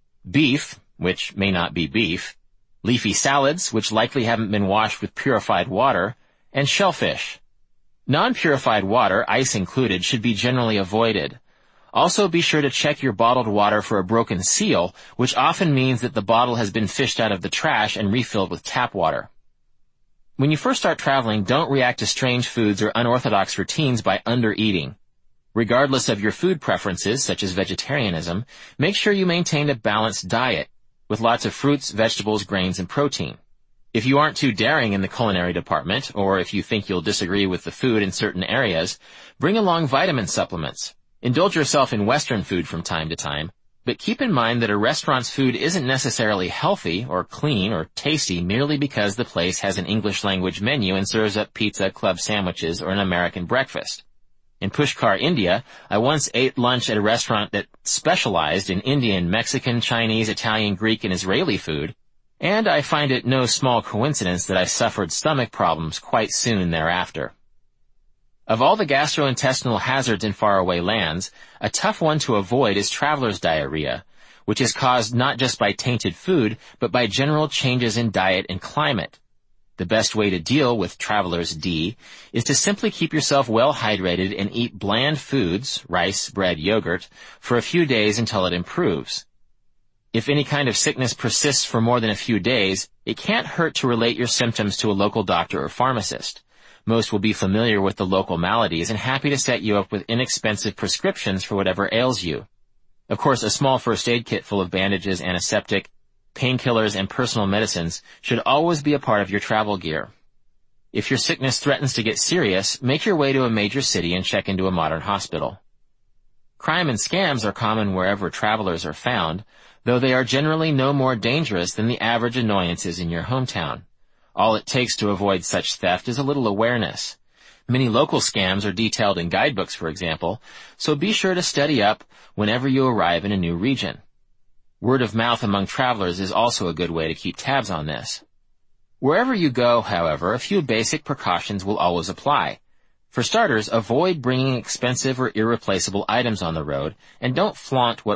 beef, which may not be beef, leafy salads, which likely haven't been washed with purified water, and shellfish. Non-purified water, ice included, should be generally avoided. Also, be sure to check your bottled water for a broken seal, which often means that the bottle has been fished out of the trash and refilled with tap water. When you first start traveling, don't react to strange foods or unorthodox routines by under-eating. Regardless of your food preferences, such as vegetarianism, make sure you maintain a balanced diet, with lots of fruits, vegetables, grains, and protein. If you aren't too daring in the culinary department, or if you think you'll disagree with the food in certain areas, bring along vitamin supplements. Indulge yourself in Western food from time to time, but keep in mind that a restaurant's food isn't necessarily healthy or clean or tasty merely because the place has an English language menu and serves up pizza, club sandwiches, or an American breakfast. In Pushkar, India, I once ate lunch at a restaurant that specialized in Indian, Mexican, Chinese, Italian, Greek, and Israeli food, and I find it no small coincidence that I suffered stomach problems quite soon thereafter. Of all the gastrointestinal hazards in faraway lands, a tough one to avoid is traveler's diarrhea, which is caused not just by tainted food, but by general changes in diet and climate. The best way to deal with traveler's D is to simply keep yourself well hydrated and eat bland foods, rice, bread, yogurt, for a few days until it improves. If any kind of sickness persists for more than a few days, it can't hurt to relate your symptoms to a local doctor or pharmacist. Most will be familiar with the local maladies and happy to set you up with inexpensive prescriptions for whatever ails you. Of course, a small first aid kit full of bandages, antiseptic, painkillers, and personal medicines should always be a part of your travel gear. If your sickness threatens to get serious, make your way to a major city and check into a modern hospital. Crime and scams are common wherever travelers are found, though they are generally no more dangerous than the average annoyances in your hometown. All it takes to avoid such theft is a little awareness. Many local scams are detailed in guidebooks, for example, so be sure to study up whenever you arrive in a new region. Word of mouth among travelers is also a good way to keep tabs on this. Wherever you go, however, a few basic precautions will always apply. For starters, avoid bringing expensive or irreplaceable items on the road, and don't flaunt what